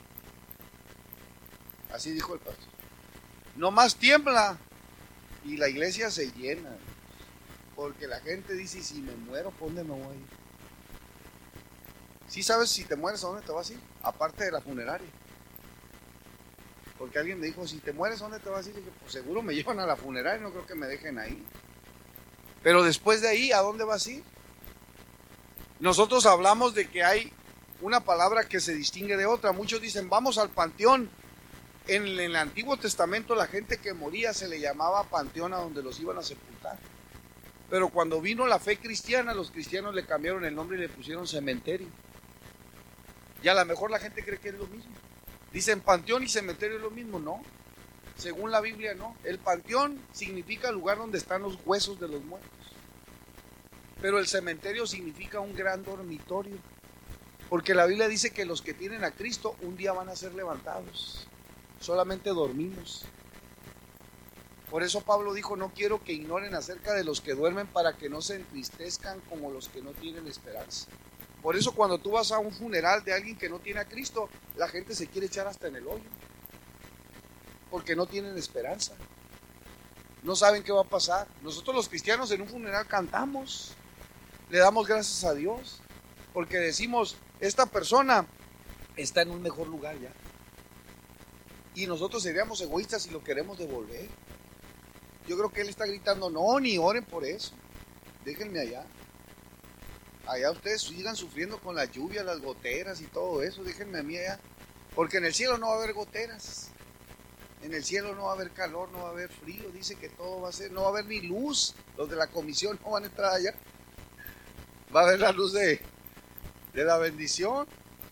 Así dijo el pastor. No más tiembla y la iglesia se llena. Porque la gente dice, si me muero, ¿por dónde me voy a ir? ¿Sí sabes si te mueres a dónde te vas a ir? Aparte de la funeraria. Porque alguien me dijo, si te mueres, ¿a dónde te vas a ir? Y yo, pues seguro me llevan a la funeraria, no creo que me dejen ahí. Pero después de ahí, ¿a dónde vas a ir? Nosotros hablamos de que hay una palabra que se distingue de otra. Muchos dicen, vamos al panteón. En el Antiguo Testamento la gente que moría se le llamaba panteón a donde los iban a sepultar. Pero cuando vino la fe cristiana, los cristianos le cambiaron el nombre y le pusieron cementerio. Y a lo mejor la gente cree que es lo mismo. Dicen panteón y cementerio es lo mismo. No, según la Biblia no. El panteón significa el lugar donde están los huesos de los muertos. Pero el cementerio significa un gran dormitorio. Porque la Biblia dice que los que tienen a Cristo un día van a ser levantados. Solamente dormimos. Por eso Pablo dijo, no quiero que ignoren acerca de los que duermen para que no se entristezcan como los que no tienen esperanza. Por eso cuando tú vas a un funeral de alguien que no tiene a Cristo, la gente se quiere echar hasta en el hoyo. Porque no tienen esperanza. No saben qué va a pasar. Nosotros los cristianos en un funeral cantamos. Le damos gracias a Dios. Porque decimos, esta persona está en un mejor lugar ya. Y nosotros seríamos egoístas si lo queremos devolver. Yo creo que él está gritando, no, ni oren por eso. Déjenme allá. Allá ustedes sigan sufriendo con la lluvia, las goteras y todo eso. Déjenme a mí allá. Porque en el cielo no va a haber goteras. En el cielo no va a haber calor, no va a haber frío. Dice que todo va a ser, no va a haber ni luz. Los de la comisión no van a entrar allá. Va a haber la luz de la bendición.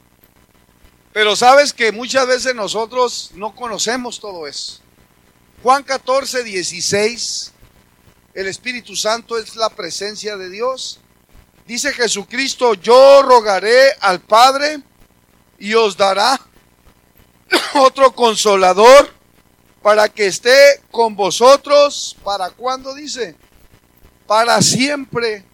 Pero sabes que muchas veces nosotros no conocemos todo eso. Juan 14, 16, el Espíritu Santo es la presencia de Dios. Dice Jesucristo, yo rogaré al Padre y os dará otro consolador para que esté con vosotros. ¿Para cuándo dice? Para siempre.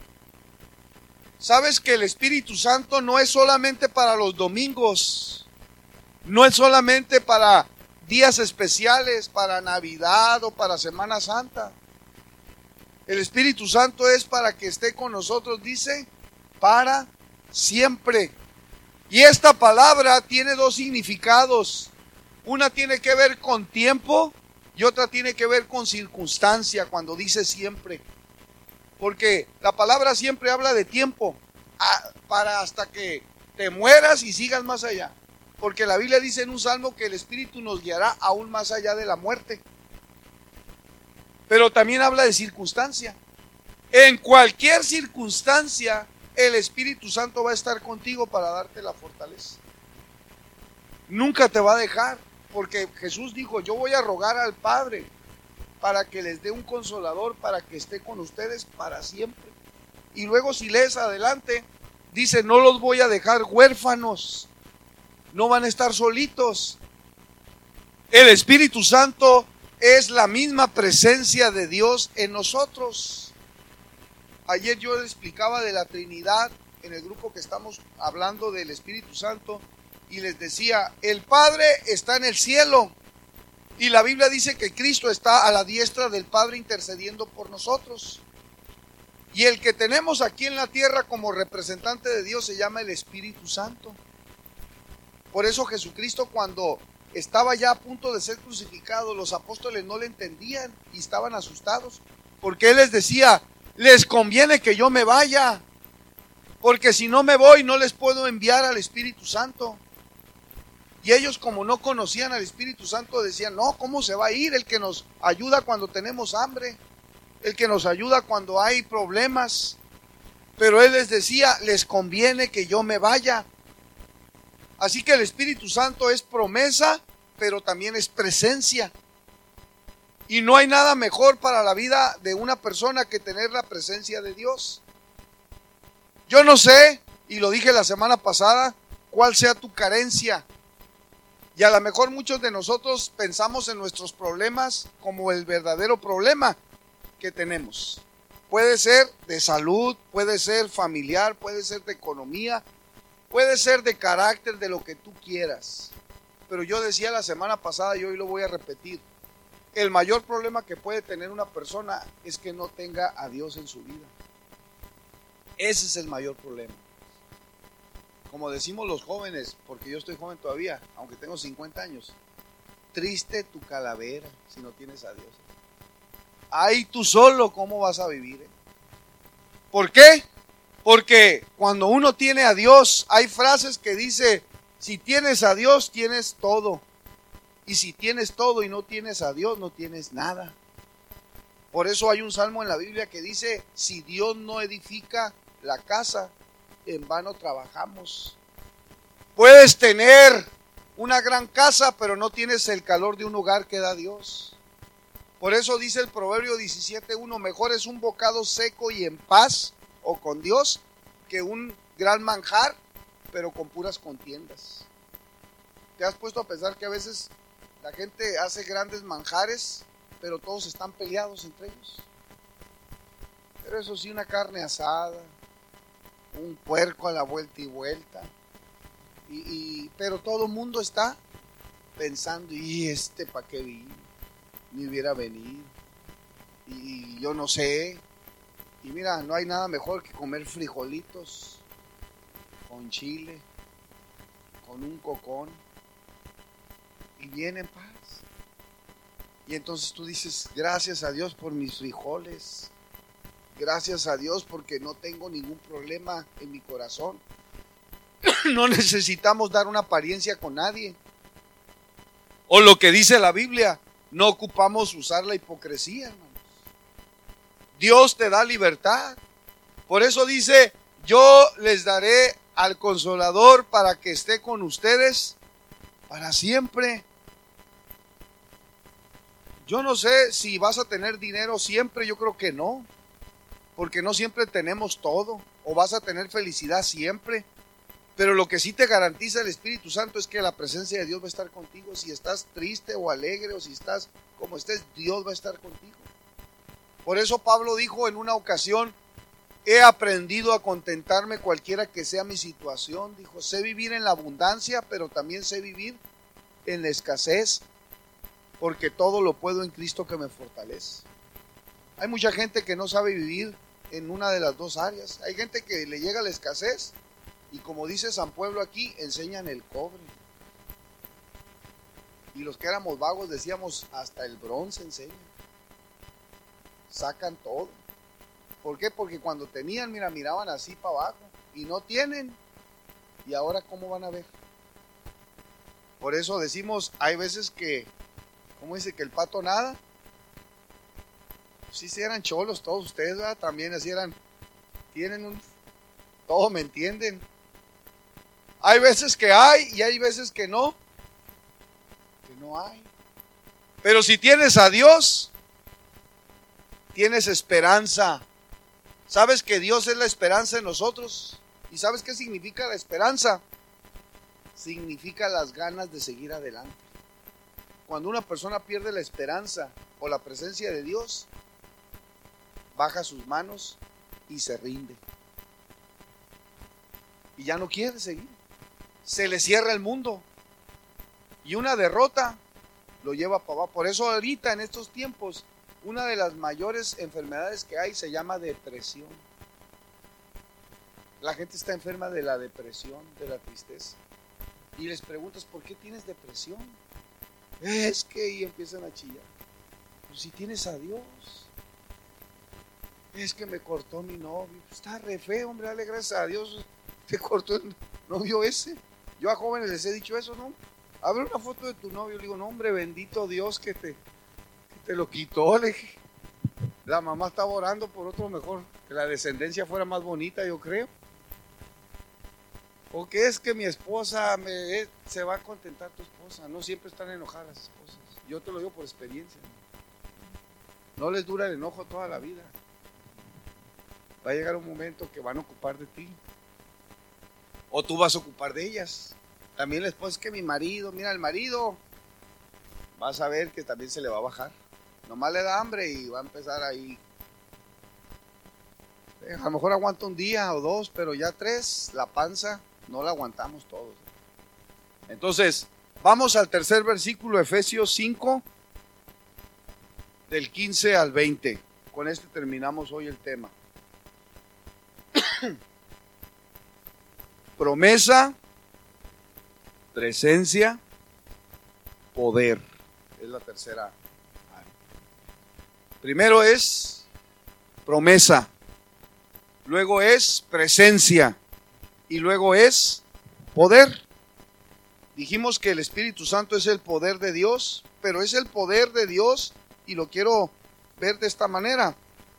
¿Sabes que el Espíritu Santo no es solamente para los domingos? No es solamente para días especiales, para Navidad o para Semana Santa. El Espíritu Santo es para que esté con nosotros, dice, para siempre. Y esta palabra tiene 2 significados. Una tiene que ver con tiempo y otra tiene que ver con circunstancia cuando dice siempre. Porque la palabra siempre habla de tiempo, para hasta que te mueras y sigas más allá. Porque la Biblia dice en un salmo que el Espíritu nos guiará aún más allá de la muerte. Pero también habla de circunstancia. En cualquier circunstancia, el Espíritu Santo va a estar contigo para darte la fortaleza. Nunca te va a dejar, porque Jesús dijo, yo voy a rogar al Padre para que les dé un consolador, para que esté con ustedes para siempre. Y luego si lees adelante, dice, no los voy a dejar huérfanos. No van a estar solitos. El Espíritu Santo es la misma presencia de Dios en nosotros. Ayer yo les explicaba de la Trinidad en el grupo que estamos hablando del Espíritu Santo y les decía, el Padre está en el cielo y la Biblia dice que Cristo está a la diestra del Padre intercediendo por nosotros. Y el que tenemos aquí en la tierra como representante de Dios se llama el Espíritu Santo. Por eso Jesucristo, cuando estaba ya a punto de ser crucificado, los apóstoles no le entendían y estaban asustados, porque Él les decía, les conviene que yo me vaya, porque si no me voy no les puedo enviar al Espíritu Santo. Y ellos, como no conocían al Espíritu Santo, decían, no, ¿cómo se va a ir el que nos ayuda cuando tenemos hambre? el que nos ayuda cuando hay problemas. Pero Él les decía, les conviene que yo me vaya. Así que el Espíritu Santo es promesa, pero también es presencia. Y no hay nada mejor para la vida de una persona que tener la presencia de Dios. Yo no sé, y lo dije la semana pasada, cuál sea tu carencia. Y a lo mejor muchos de nosotros pensamos en nuestros problemas como el verdadero problema que tenemos. Puede ser de salud, puede ser familiar, puede ser de economía, puede ser de carácter, de lo que tú quieras. Pero yo decía la semana pasada y hoy lo voy a repetir. El mayor problema que puede tener una persona es que no tenga a Dios en su vida. Ese es el mayor problema. Como decimos los jóvenes, porque yo estoy joven todavía, aunque tengo 50 años. Triste tu calavera si no tienes a Dios. Ay, tú solo, ¿cómo vas a vivir? ¿Por qué? Porque cuando uno tiene a Dios, hay frases que dice, si tienes a Dios, tienes todo. Y si tienes todo y no tienes a Dios, no tienes nada. Por eso hay un salmo en la Biblia que dice, si Dios no edifica la casa, en vano trabajamos. Puedes tener una gran casa, pero no tienes el calor de un hogar que da Dios. Por eso dice el Proverbio 17:1, mejor es un bocado seco y en paz, o con Dios, que un gran manjar, pero con puras contiendas. ¿Te has puesto a pensar que a veces la gente hace grandes manjares, pero todos están peleados entre ellos? Pero eso sí, una carne asada, un puerco a la vuelta y vuelta, pero todo el mundo está pensando, ¿y para qué vino? Ni hubiera venido, y yo no sé. Y mira, no hay nada mejor que comer frijolitos con chile, con un cocón, y viene en paz. Y entonces tú dices, gracias a Dios por mis frijoles, gracias a Dios porque no tengo ningún problema en mi corazón. No necesitamos dar una apariencia con nadie. O lo que dice la Biblia, no ocupamos usar la hipocresía, hermanos. Dios te da libertad. Por eso dice, yo les daré al Consolador para que esté con ustedes para siempre. Yo no sé si vas a tener dinero siempre, yo creo que no, porque no siempre tenemos todo, o vas a tener felicidad siempre. Pero lo que sí te garantiza el Espíritu Santo es que la presencia de Dios va a estar contigo. Si estás triste o alegre, o si estás como estés, Dios va a estar contigo. Por eso Pablo dijo en una ocasión, he aprendido a contentarme cualquiera que sea mi situación. Dijo, sé vivir en la abundancia, pero también sé vivir en la escasez, porque todo lo puedo en Cristo que me fortalece. Hay mucha gente que no sabe vivir en una de las dos áreas. Hay gente que le llega la escasez y, como dice San Pueblo aquí, enseñan el cobre. Y los que éramos vagos decíamos, hasta el bronce enseñan. Sacan todo. ¿Por qué? Porque cuando tenían, miraban así para abajo y no tienen. ¿Y ahora cómo van a ver? Por eso decimos, hay veces que, ¿cómo dice? Que el pato nada. Sí, eran cholos todos ustedes, ¿verdad? También así eran, tienen un, todo, ¿me entienden? Hay veces que hay y hay veces que no hay. Pero si tienes a Dios, tienes esperanza. ¿Sabes que Dios es la esperanza en nosotros? ¿Y sabes qué significa la esperanza? Significa las ganas de seguir adelante. Cuando una persona pierde la esperanza o la presencia de Dios, baja sus manos y se rinde. Y ya no quiere seguir. Se le cierra el mundo. Y una derrota lo lleva para abajo. Por eso ahorita en estos tiempos, una de las mayores enfermedades que hay se llama depresión. La gente está enferma de la depresión, de la tristeza. Y les preguntas, ¿por qué tienes depresión? Es que, y empiezan a chillar. Pues si tienes a Dios. Es que me cortó mi novio. Está re feo, hombre, dale gracias a Dios. Te cortó el novio ese. Yo a jóvenes les he dicho eso, ¿no? A ver una foto de tu novio. Le digo, no, hombre, bendito Dios que te lo quitó. Le dije, La mamá estaba orando por otro mejor, que la descendencia fuera más bonita, yo creo. ¿O qué es que mi esposa se va a contentar tu esposa? No siempre están enojadas las esposas. Yo te lo digo por experiencia. No les dura el enojo toda la vida. Va a llegar un momento que van a ocupar de ti. O tú vas a ocupar de ellas. También la esposa, es que mi marido, mira el marido, vas a ver que también se le va a bajar. Nomás le da hambre y va a empezar ahí. A lo mejor aguanta un día o dos, pero ya tres, la panza, no la aguantamos todos. Entonces, vamos al tercer versículo, Efesios 5, del 15 al 20. Con este terminamos hoy el tema. Promesa, presencia, poder. Es la tercera área. Primero es promesa, luego es presencia y luego es poder. Dijimos que el Espíritu Santo es el poder de Dios, pero es el poder de Dios, y lo quiero ver de esta manera.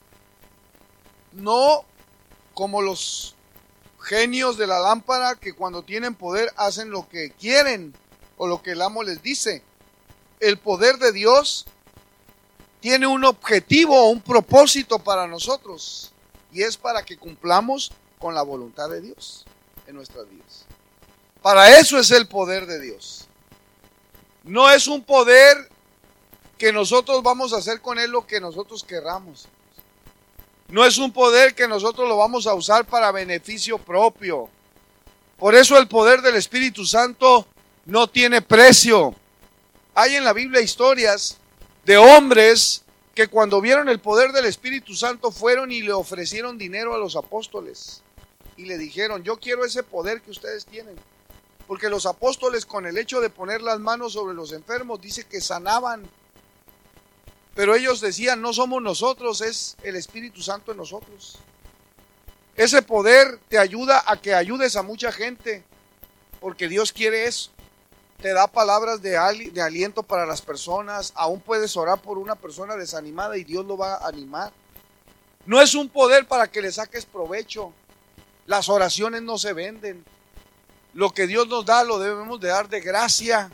No como los genios de la lámpara que cuando tienen poder hacen lo que quieren o lo que el amo les dice. El poder de Dios tiene un objetivo, un propósito para nosotros, y es para que cumplamos con la voluntad de Dios en nuestras vidas. Para eso es el poder de Dios. No es un poder que nosotros vamos a hacer con él lo que nosotros querramos. No es un poder que nosotros lo vamos a usar para beneficio propio. Por eso el poder del Espíritu Santo no tiene precio. Hay en la Biblia historias de hombres que cuando vieron el poder del Espíritu Santo fueron y le ofrecieron dinero a los apóstoles. Y le dijeron, yo quiero ese poder que ustedes tienen. Porque los apóstoles, con el hecho de poner las manos sobre los enfermos, dice que sanaban. Pero ellos decían, no somos nosotros, es el Espíritu Santo en nosotros. Ese poder te ayuda a que ayudes a mucha gente, porque Dios quiere eso. Te da palabras de aliento para las personas. Aún puedes orar por una persona desanimada y Dios lo va a animar. No es un poder para que le saques provecho. Las oraciones no se venden. Lo que Dios nos da lo debemos de dar de gracia.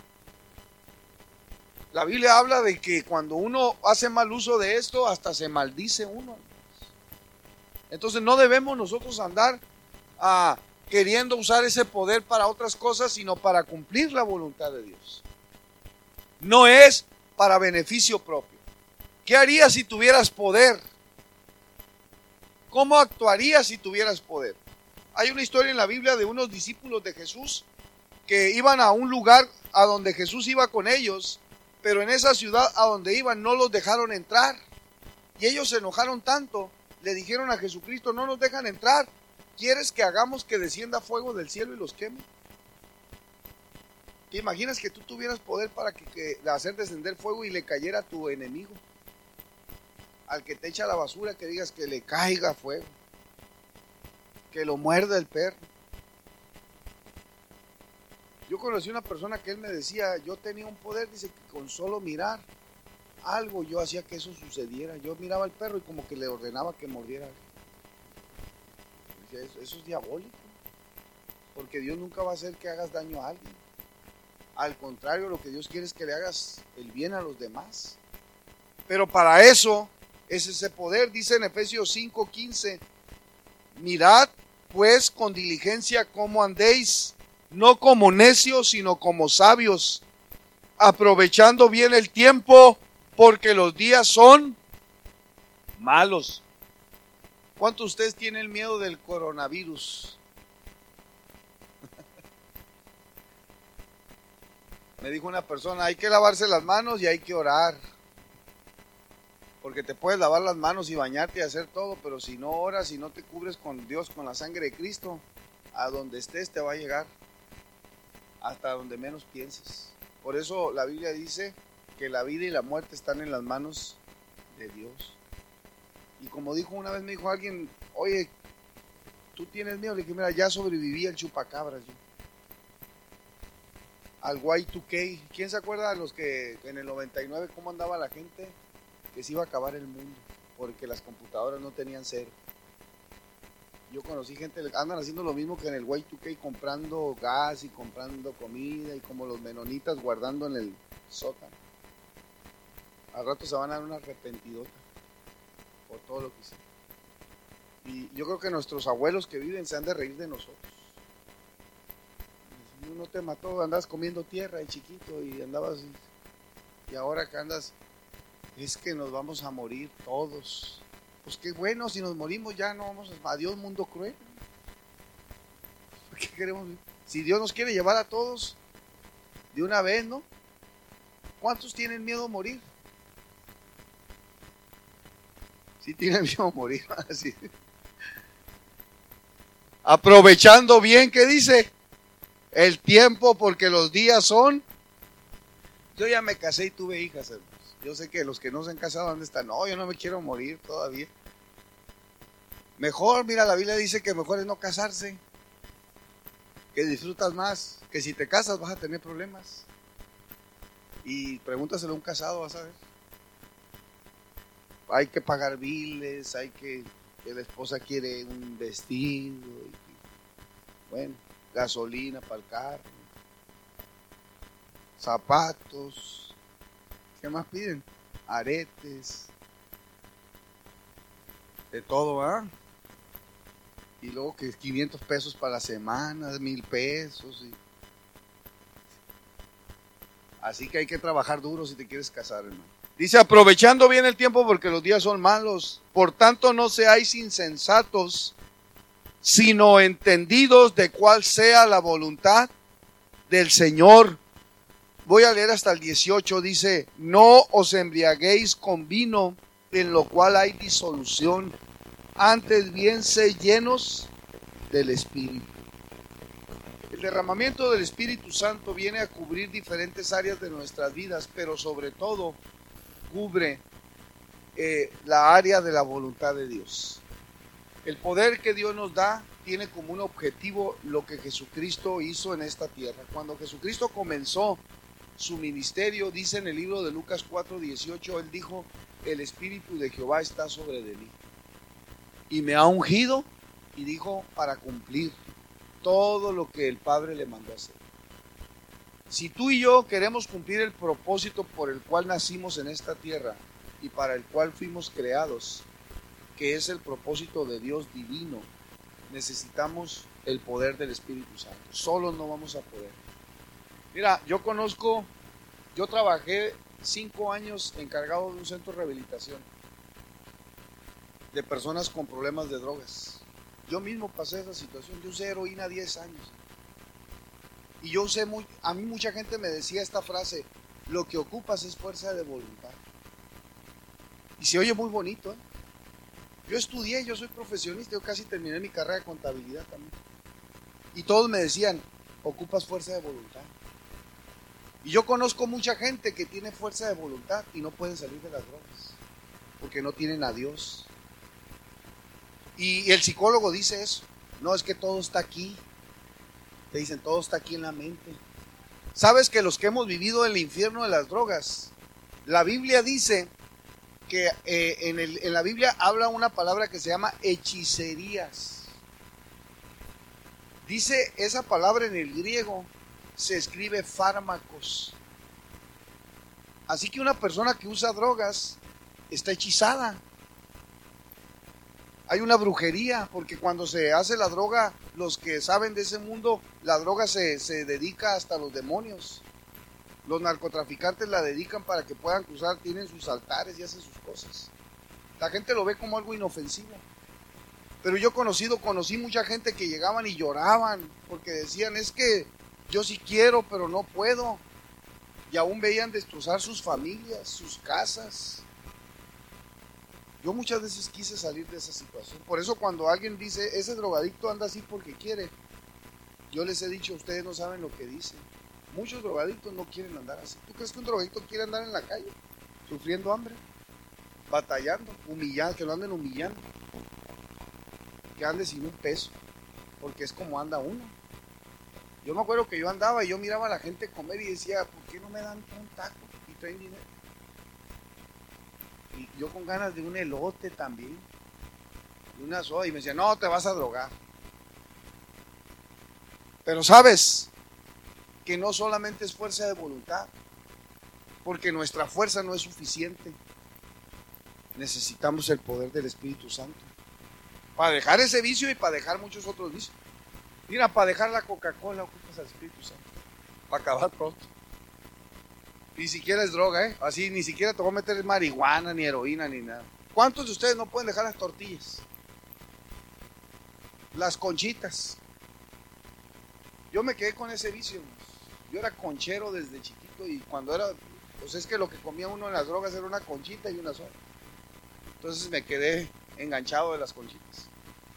La Biblia habla de que cuando uno hace mal uso de esto, hasta se maldice uno. Entonces no debemos nosotros andar queriendo usar ese poder para otras cosas, sino para cumplir la voluntad de Dios. No es para beneficio propio. ¿Qué harías si tuvieras poder? ¿Cómo actuarías si tuvieras poder? Hay una historia en la Biblia de unos discípulos de Jesús que iban a un lugar a donde Jesús iba con ellos, pero en esa ciudad a donde iban no los dejaron entrar. Y ellos se enojaron tanto, le dijeron a Jesucristo, no nos dejan entrar. ¿Quieres que hagamos que descienda fuego del cielo y los queme? ¿Te imaginas que tú tuvieras poder para hacer descender fuego y le cayera a tu enemigo? Al que te echa la basura, que digas que le caiga fuego, que lo muerda el perro. Yo conocí una persona que él me decía, yo tenía un poder, dice que con solo mirar algo yo hacía que eso sucediera. Yo miraba al perro y como que le ordenaba que mordiera. Eso es diabólico, porque Dios nunca va a hacer que hagas daño a alguien. Al contrario, lo que Dios quiere es que le hagas el bien a los demás. Pero para eso es ese poder. Dice en Efesios 5:15, mirad pues con diligencia cómo andéis, no como necios, sino como sabios, aprovechando bien el tiempo, porque los días son malos. ¿Cuántos de ustedes tienen miedo del coronavirus? Me dijo una persona, hay que lavarse las manos y hay que orar. Porque te puedes lavar las manos y bañarte y hacer todo, pero si no oras y no te cubres con Dios, con la sangre de Cristo, a donde estés te va a llegar, hasta donde menos pienses. Por eso la Biblia dice que la vida y la muerte están en las manos de Dios. Y como dijo una vez, me dijo alguien, oye, ¿tú tienes miedo? Le dije, mira, ya sobreviví al chupacabras yo. Al Y2K. ¿Quién se acuerda de los que en el 99 cómo andaba la gente? Que se iba a acabar el mundo. porque las computadoras no tenían cero. Yo conocí gente, andan haciendo lo mismo que en el Y2K, comprando gas y comprando comida, y como los menonitas guardando en el sótano. Al rato se van a dar una arrepentidota por todo lo que hicieron. Y yo creo que nuestros abuelos que viven se han de reír de nosotros. Uno te mató, andabas comiendo tierra de chiquito y andabas, y ahora que andas, es que nos vamos a morir todos. Pues qué bueno, si nos morimos ya no vamos a... Adiós mundo cruel. ¿Por qué queremos? Si Dios nos quiere llevar a todos de una vez, ¿no? ¿Cuántos tienen miedo a morir? Si tienen miedo a morir, así. Aprovechando bien, ¿qué dice? El tiempo, porque los días son... Yo ya me casé y tuve hijas, hermanos. Yo sé que los que no se han casado, ¿dónde están? No, yo no me quiero morir todavía. Mejor, mira, la Biblia dice que mejor es no casarse, que disfrutas más, que si te casas vas a tener problemas. Y pregúntaselo a un casado, vas a ver. Hay que pagar biles, hay que la esposa quiere un vestido, y, bueno, gasolina para el carro, zapatos, ¿qué más piden? Aretes, de todo, ¿ah? Y luego que 500 pesos para la semana, 1,000 pesos. Así que hay que trabajar duro si te quieres casar, hermano. Dice, aprovechando bien el tiempo porque los días son malos. Por tanto, no seáis insensatos, sino entendidos de cuál sea la voluntad del Señor. Voy a leer hasta el 18. Dice, no os embriaguéis con vino, en lo cual hay disolución. Antes bien, sed llenos del Espíritu. El derramamiento del Espíritu Santo viene a cubrir diferentes áreas de nuestras vidas, pero sobre todo cubre la área de la voluntad de Dios. El poder que Dios nos da tiene como un objetivo lo que Jesucristo hizo en esta tierra. Cuando Jesucristo comenzó su ministerio, dice en el libro de Lucas 4:18, Él dijo, el Espíritu de Jehová está sobre de mí. Y me ha ungido, y dijo, para cumplir todo lo que el Padre le mandó a hacer. Si tú y yo queremos cumplir el propósito por el cual nacimos en esta tierra y para el cual fuimos creados, que es el propósito de Dios divino, necesitamos el poder del Espíritu Santo. Solos no vamos a poder. Mira, yo trabajé 5 años encargado de un centro de rehabilitación de personas con problemas de drogas. Yo mismo pasé esa situación. Yo usé heroína 10 años. Y yo usé a mí mucha gente me decía esta frase, lo que ocupas es fuerza de voluntad. Y se oye muy bonito, ¿eh? Yo estudié, yo soy profesionista, yo casi terminé mi carrera de contabilidad también. Y todos me decían, ocupas fuerza de voluntad. Y yo conozco mucha gente que tiene fuerza de voluntad y no pueden salir de las drogas, porque no tienen a Dios. Y el psicólogo dice eso, no, es que todo está aquí. Te dicen, todo está aquí en la mente. ¿Sabes que los que hemos vivido el infierno de las drogas, la Biblia dice que en la Biblia habla una palabra que se llama hechicerías? Dice esa palabra en el griego, se escribe fármacos. Así que una persona que usa drogas está hechizada. Hay una brujería, porque cuando se hace la droga, los que saben de ese mundo, la droga se dedica hasta a los demonios. Los narcotraficantes la dedican para que puedan cruzar, tienen sus altares y hacen sus cosas. La gente lo ve como algo inofensivo. Pero yo conocí mucha gente que llegaban y lloraban, porque decían, es que yo sí quiero, pero no puedo. Y aún veían destrozar sus familias, sus casas. Yo muchas veces quise salir de esa situación. Por eso cuando alguien dice, ese drogadicto anda así porque quiere, yo les he dicho, ustedes no saben lo que dicen. Muchos drogadictos no quieren andar así. ¿Tú crees que un drogadicto quiere andar en la calle, sufriendo hambre, batallando, humillando, que lo anden humillando, que ande sin un peso? Porque es como anda uno. Yo me acuerdo que yo andaba y yo miraba a la gente comer y decía, ¿por qué no me dan un taco y traen dinero? Y yo con ganas de un elote también, de una soda, y me decía, no, te vas a drogar. Pero sabes que no solamente es fuerza de voluntad, porque nuestra fuerza no es suficiente. Necesitamos el poder del Espíritu Santo para dejar ese vicio y para dejar muchos otros vicios. Mira, para dejar la Coca-Cola ocupas al Espíritu Santo, para acabar pronto. Ni siquiera es droga, así ni siquiera te voy a meter marihuana, ni heroína, ni nada. ¿Cuántos de ustedes no pueden dejar las tortillas? Las conchitas. Yo me quedé con ese vicio. Yo era conchero desde chiquito y cuando era, pues es que lo que comía uno en las drogas era una conchita y una soda. Entonces me quedé enganchado de las conchitas.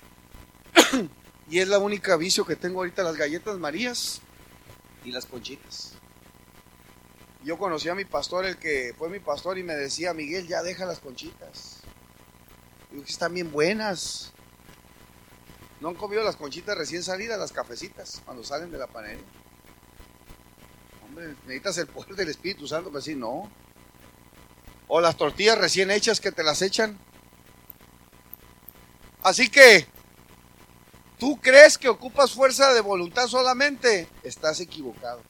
Y es la única vicio que tengo ahorita, las galletas Marías y las conchitas. Yo conocí a mi pastor, el que fue mi pastor, y me decía, Miguel, ya deja las conchitas. Digo que están bien buenas. ¿No han comido las conchitas recién salidas, las cafecitas, cuando salen de la panadería? Hombre, necesitas el poder del Espíritu Santo para decir no. O las tortillas recién hechas que te las echan. Así que, ¿tú crees que ocupas fuerza de voluntad solamente? Estás equivocado.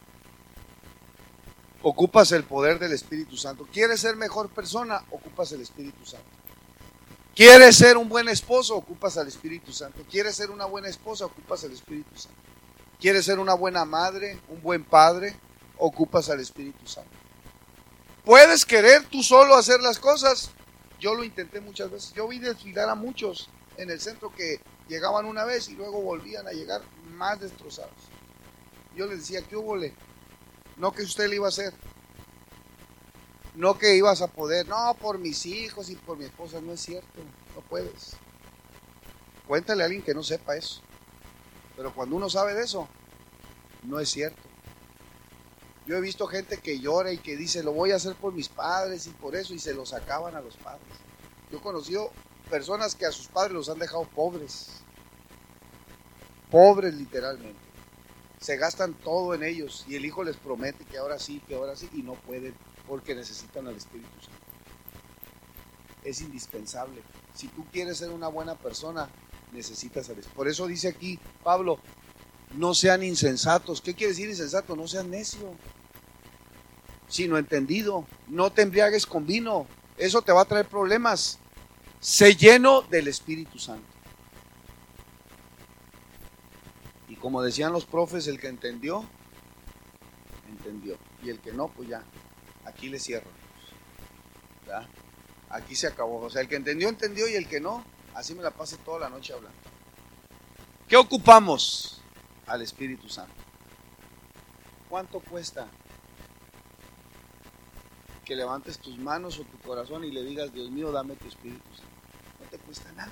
Ocupas el poder del Espíritu Santo. ¿Quieres ser mejor persona? Ocupas el Espíritu Santo. ¿Quieres ser un buen esposo? Ocupas al Espíritu Santo. ¿Quieres ser una buena esposa? Ocupas al Espíritu Santo. ¿Quieres ser una buena madre, un buen padre? Ocupas al Espíritu Santo. ¿Puedes querer tú solo hacer las cosas? Yo lo intenté muchas veces. Yo vi desfilar a muchos en el centro que llegaban una vez y luego volvían a llegar más destrozados. Yo les decía, ¿qué hubo? No que usted le iba a hacer. No que ibas a poder. No, por mis hijos y por mi esposa. No es cierto. No puedes. Cuéntale a alguien que no sepa eso. Pero cuando uno sabe de eso, no es cierto. Yo he visto gente que llora y que dice, lo voy a hacer por mis padres y por eso, y se los acaban a los padres. Yo he conocido personas que a sus padres los han dejado pobres. Pobres literalmente. Se gastan todo en ellos y el hijo les promete que ahora sí, y no pueden porque necesitan al Espíritu Santo. Es indispensable. Si tú quieres ser una buena persona, necesitas al Espíritu. Por eso dice aquí Pablo, no sean insensatos. ¿Qué quiere decir insensato? No sean necio, sino entendido. No te embriagues con vino, eso te va a traer problemas. Sé lleno del Espíritu Santo. Y como decían los profes, el que entendió, entendió. Y el que no, pues ya, aquí le cierro. ¿Ya? Aquí se acabó. O sea, el que entendió, entendió, y el que no, así me la pasé toda la noche hablando. ¿Qué ocupamos? Al Espíritu Santo. ¿Cuánto cuesta que levantes tus manos o tu corazón y le digas, Dios mío, dame tu Espíritu Santo? No te cuesta nada.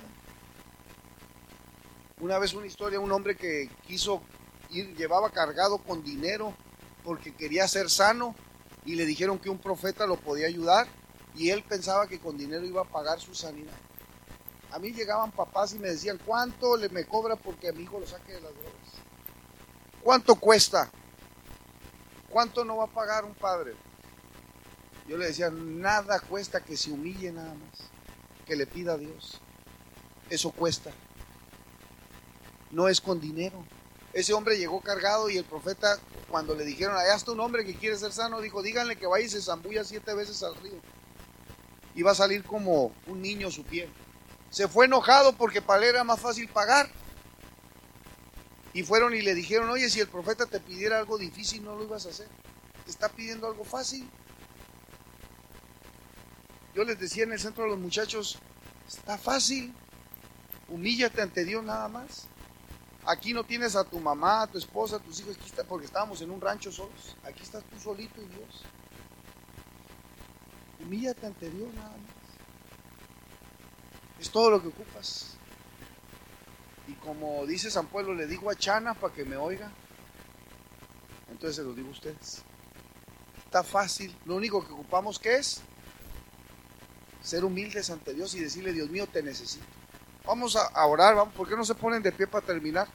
Una vez una historia, un hombre que quiso ir, llevaba cargado con dinero porque quería ser sano y le dijeron que un profeta lo podía ayudar y él pensaba que con dinero iba a pagar su sanidad. A mí llegaban papás y me decían, ¿cuánto me cobra porque a mi hijo lo saque de las drogas? ¿Cuánto cuesta? ¿Cuánto no va a pagar un padre? Yo le decía, nada cuesta, que se humille nada más, que le pida a Dios. Eso cuesta. No es con dinero. Ese hombre llegó cargado y el profeta, cuando le dijeron, allá está un hombre que quiere ser sano, dijo, díganle que vaya y se zambulla 7 veces al río. Y va a salir como un niño su piel. Se fue enojado porque para él era más fácil pagar. Y fueron y le dijeron, oye, si el profeta te pidiera algo difícil, no lo ibas a hacer. Te está pidiendo algo fácil. Yo les decía en el centro a los muchachos, está fácil. Humíllate ante Dios nada más. Aquí no tienes a tu mamá, a tu esposa, a tus hijos, aquí está, porque estábamos en un rancho solos. Aquí estás tú solito y Dios. Humíllate ante Dios nada más. Es todo lo que ocupas. Y como dice San Pueblo, le digo a Chana para que me oiga. Entonces se lo digo a ustedes. Está fácil. Lo único que ocupamos, ¿qué es? Ser humildes ante Dios y decirle, Dios mío, te necesito. Vamos a orar, vamos. ¿Por qué no se ponen de pie para terminar?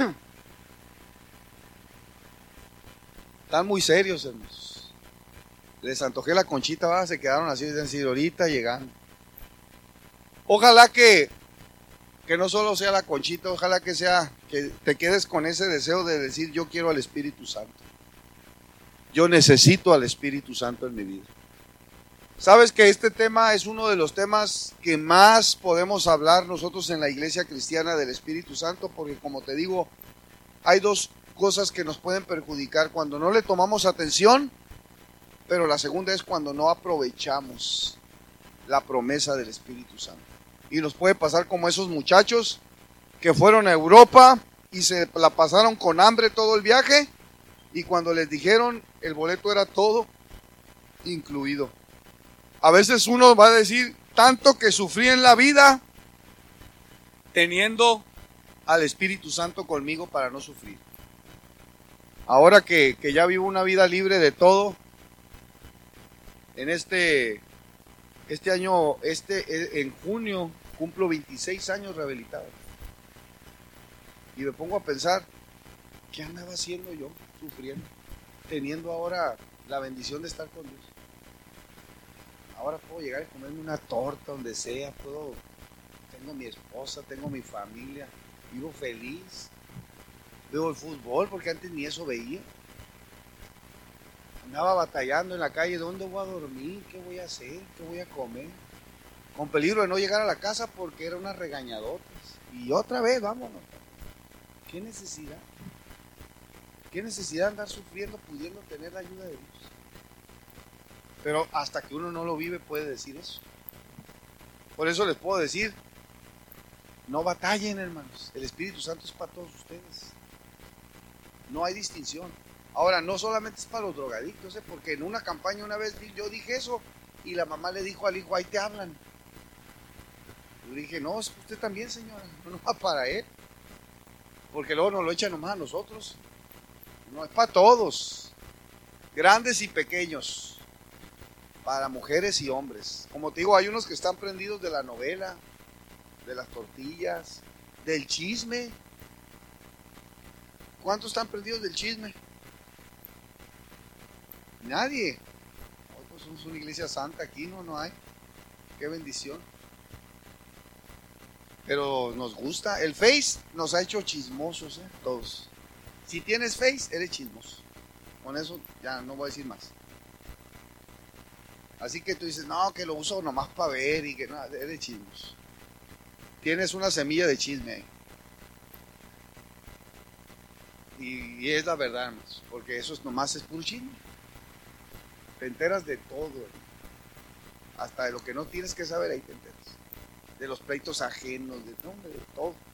Están muy serios, hermanos. Les antojé la conchita, ¿va? Se quedaron así, decir, ahorita llegando. Ojalá que no solo sea la conchita, ojalá que sea, que te quedes con ese deseo de decir, yo quiero al Espíritu Santo. Yo necesito al Espíritu Santo en mi vida. Sabes que este tema es uno de los temas que más podemos hablar nosotros en la iglesia cristiana del Espíritu Santo, porque como te digo, hay dos cosas que nos pueden perjudicar cuando no le tomamos atención, pero la segunda es cuando no aprovechamos la promesa del Espíritu Santo. Y nos puede pasar como esos muchachos que fueron a Europa y se la pasaron con hambre todo el viaje, y cuando les dijeron el boleto era todo incluido. A veces uno va a decir, tanto que sufrí en la vida teniendo al Espíritu Santo conmigo para no sufrir. Ahora que ya vivo una vida libre de todo, en este año, en junio, cumplo 26 años rehabilitado. Y me pongo a pensar, ¿qué andaba haciendo yo sufriendo? Teniendo ahora la bendición de estar con Dios. Ahora puedo llegar a comerme una torta donde sea, tengo mi esposa, tengo mi familia, vivo feliz, veo el fútbol porque antes ni eso veía. Andaba batallando en la calle, ¿dónde voy a dormir? ¿Qué voy a hacer? ¿Qué voy a comer? Con peligro de no llegar a la casa porque era unas regañadotas. Y otra vez, vámonos. ¿Qué necesidad? ¿Qué necesidad de andar sufriendo pudiendo tener la ayuda de Dios? Pero hasta que uno no lo vive puede decir eso. Por eso les puedo decir, no batallen, hermanos. El Espíritu Santo es para todos ustedes. No hay distinción. Ahora, no solamente es para los drogadictos, porque en una campaña una vez yo dije eso y la mamá le dijo al hijo, ahí te hablan. Yo dije, no, es usted también, señora, no va para él. Porque luego nos lo echan nomás a nosotros. No, es para todos, grandes y pequeños, para mujeres y hombres. Como te digo, hay unos que están prendidos de la novela, de las tortillas, del chisme. ¿Cuántos están prendidos del chisme? Nadie. Pues somos una iglesia santa aquí, no hay. Qué bendición. Pero nos gusta. El Face nos ha hecho chismosos, todos. Si tienes Face, eres chismoso. Con eso ya no voy a decir más. Así que tú dices, no, que lo uso nomás para ver y que no, eres chismoso. Tienes una semilla de chisme ahí. Y es la verdad, hermanos, porque eso nomás es puro chisme. Te enteras de todo, hasta de lo que no tienes que saber, ahí te enteras. De los pleitos ajenos, de todo.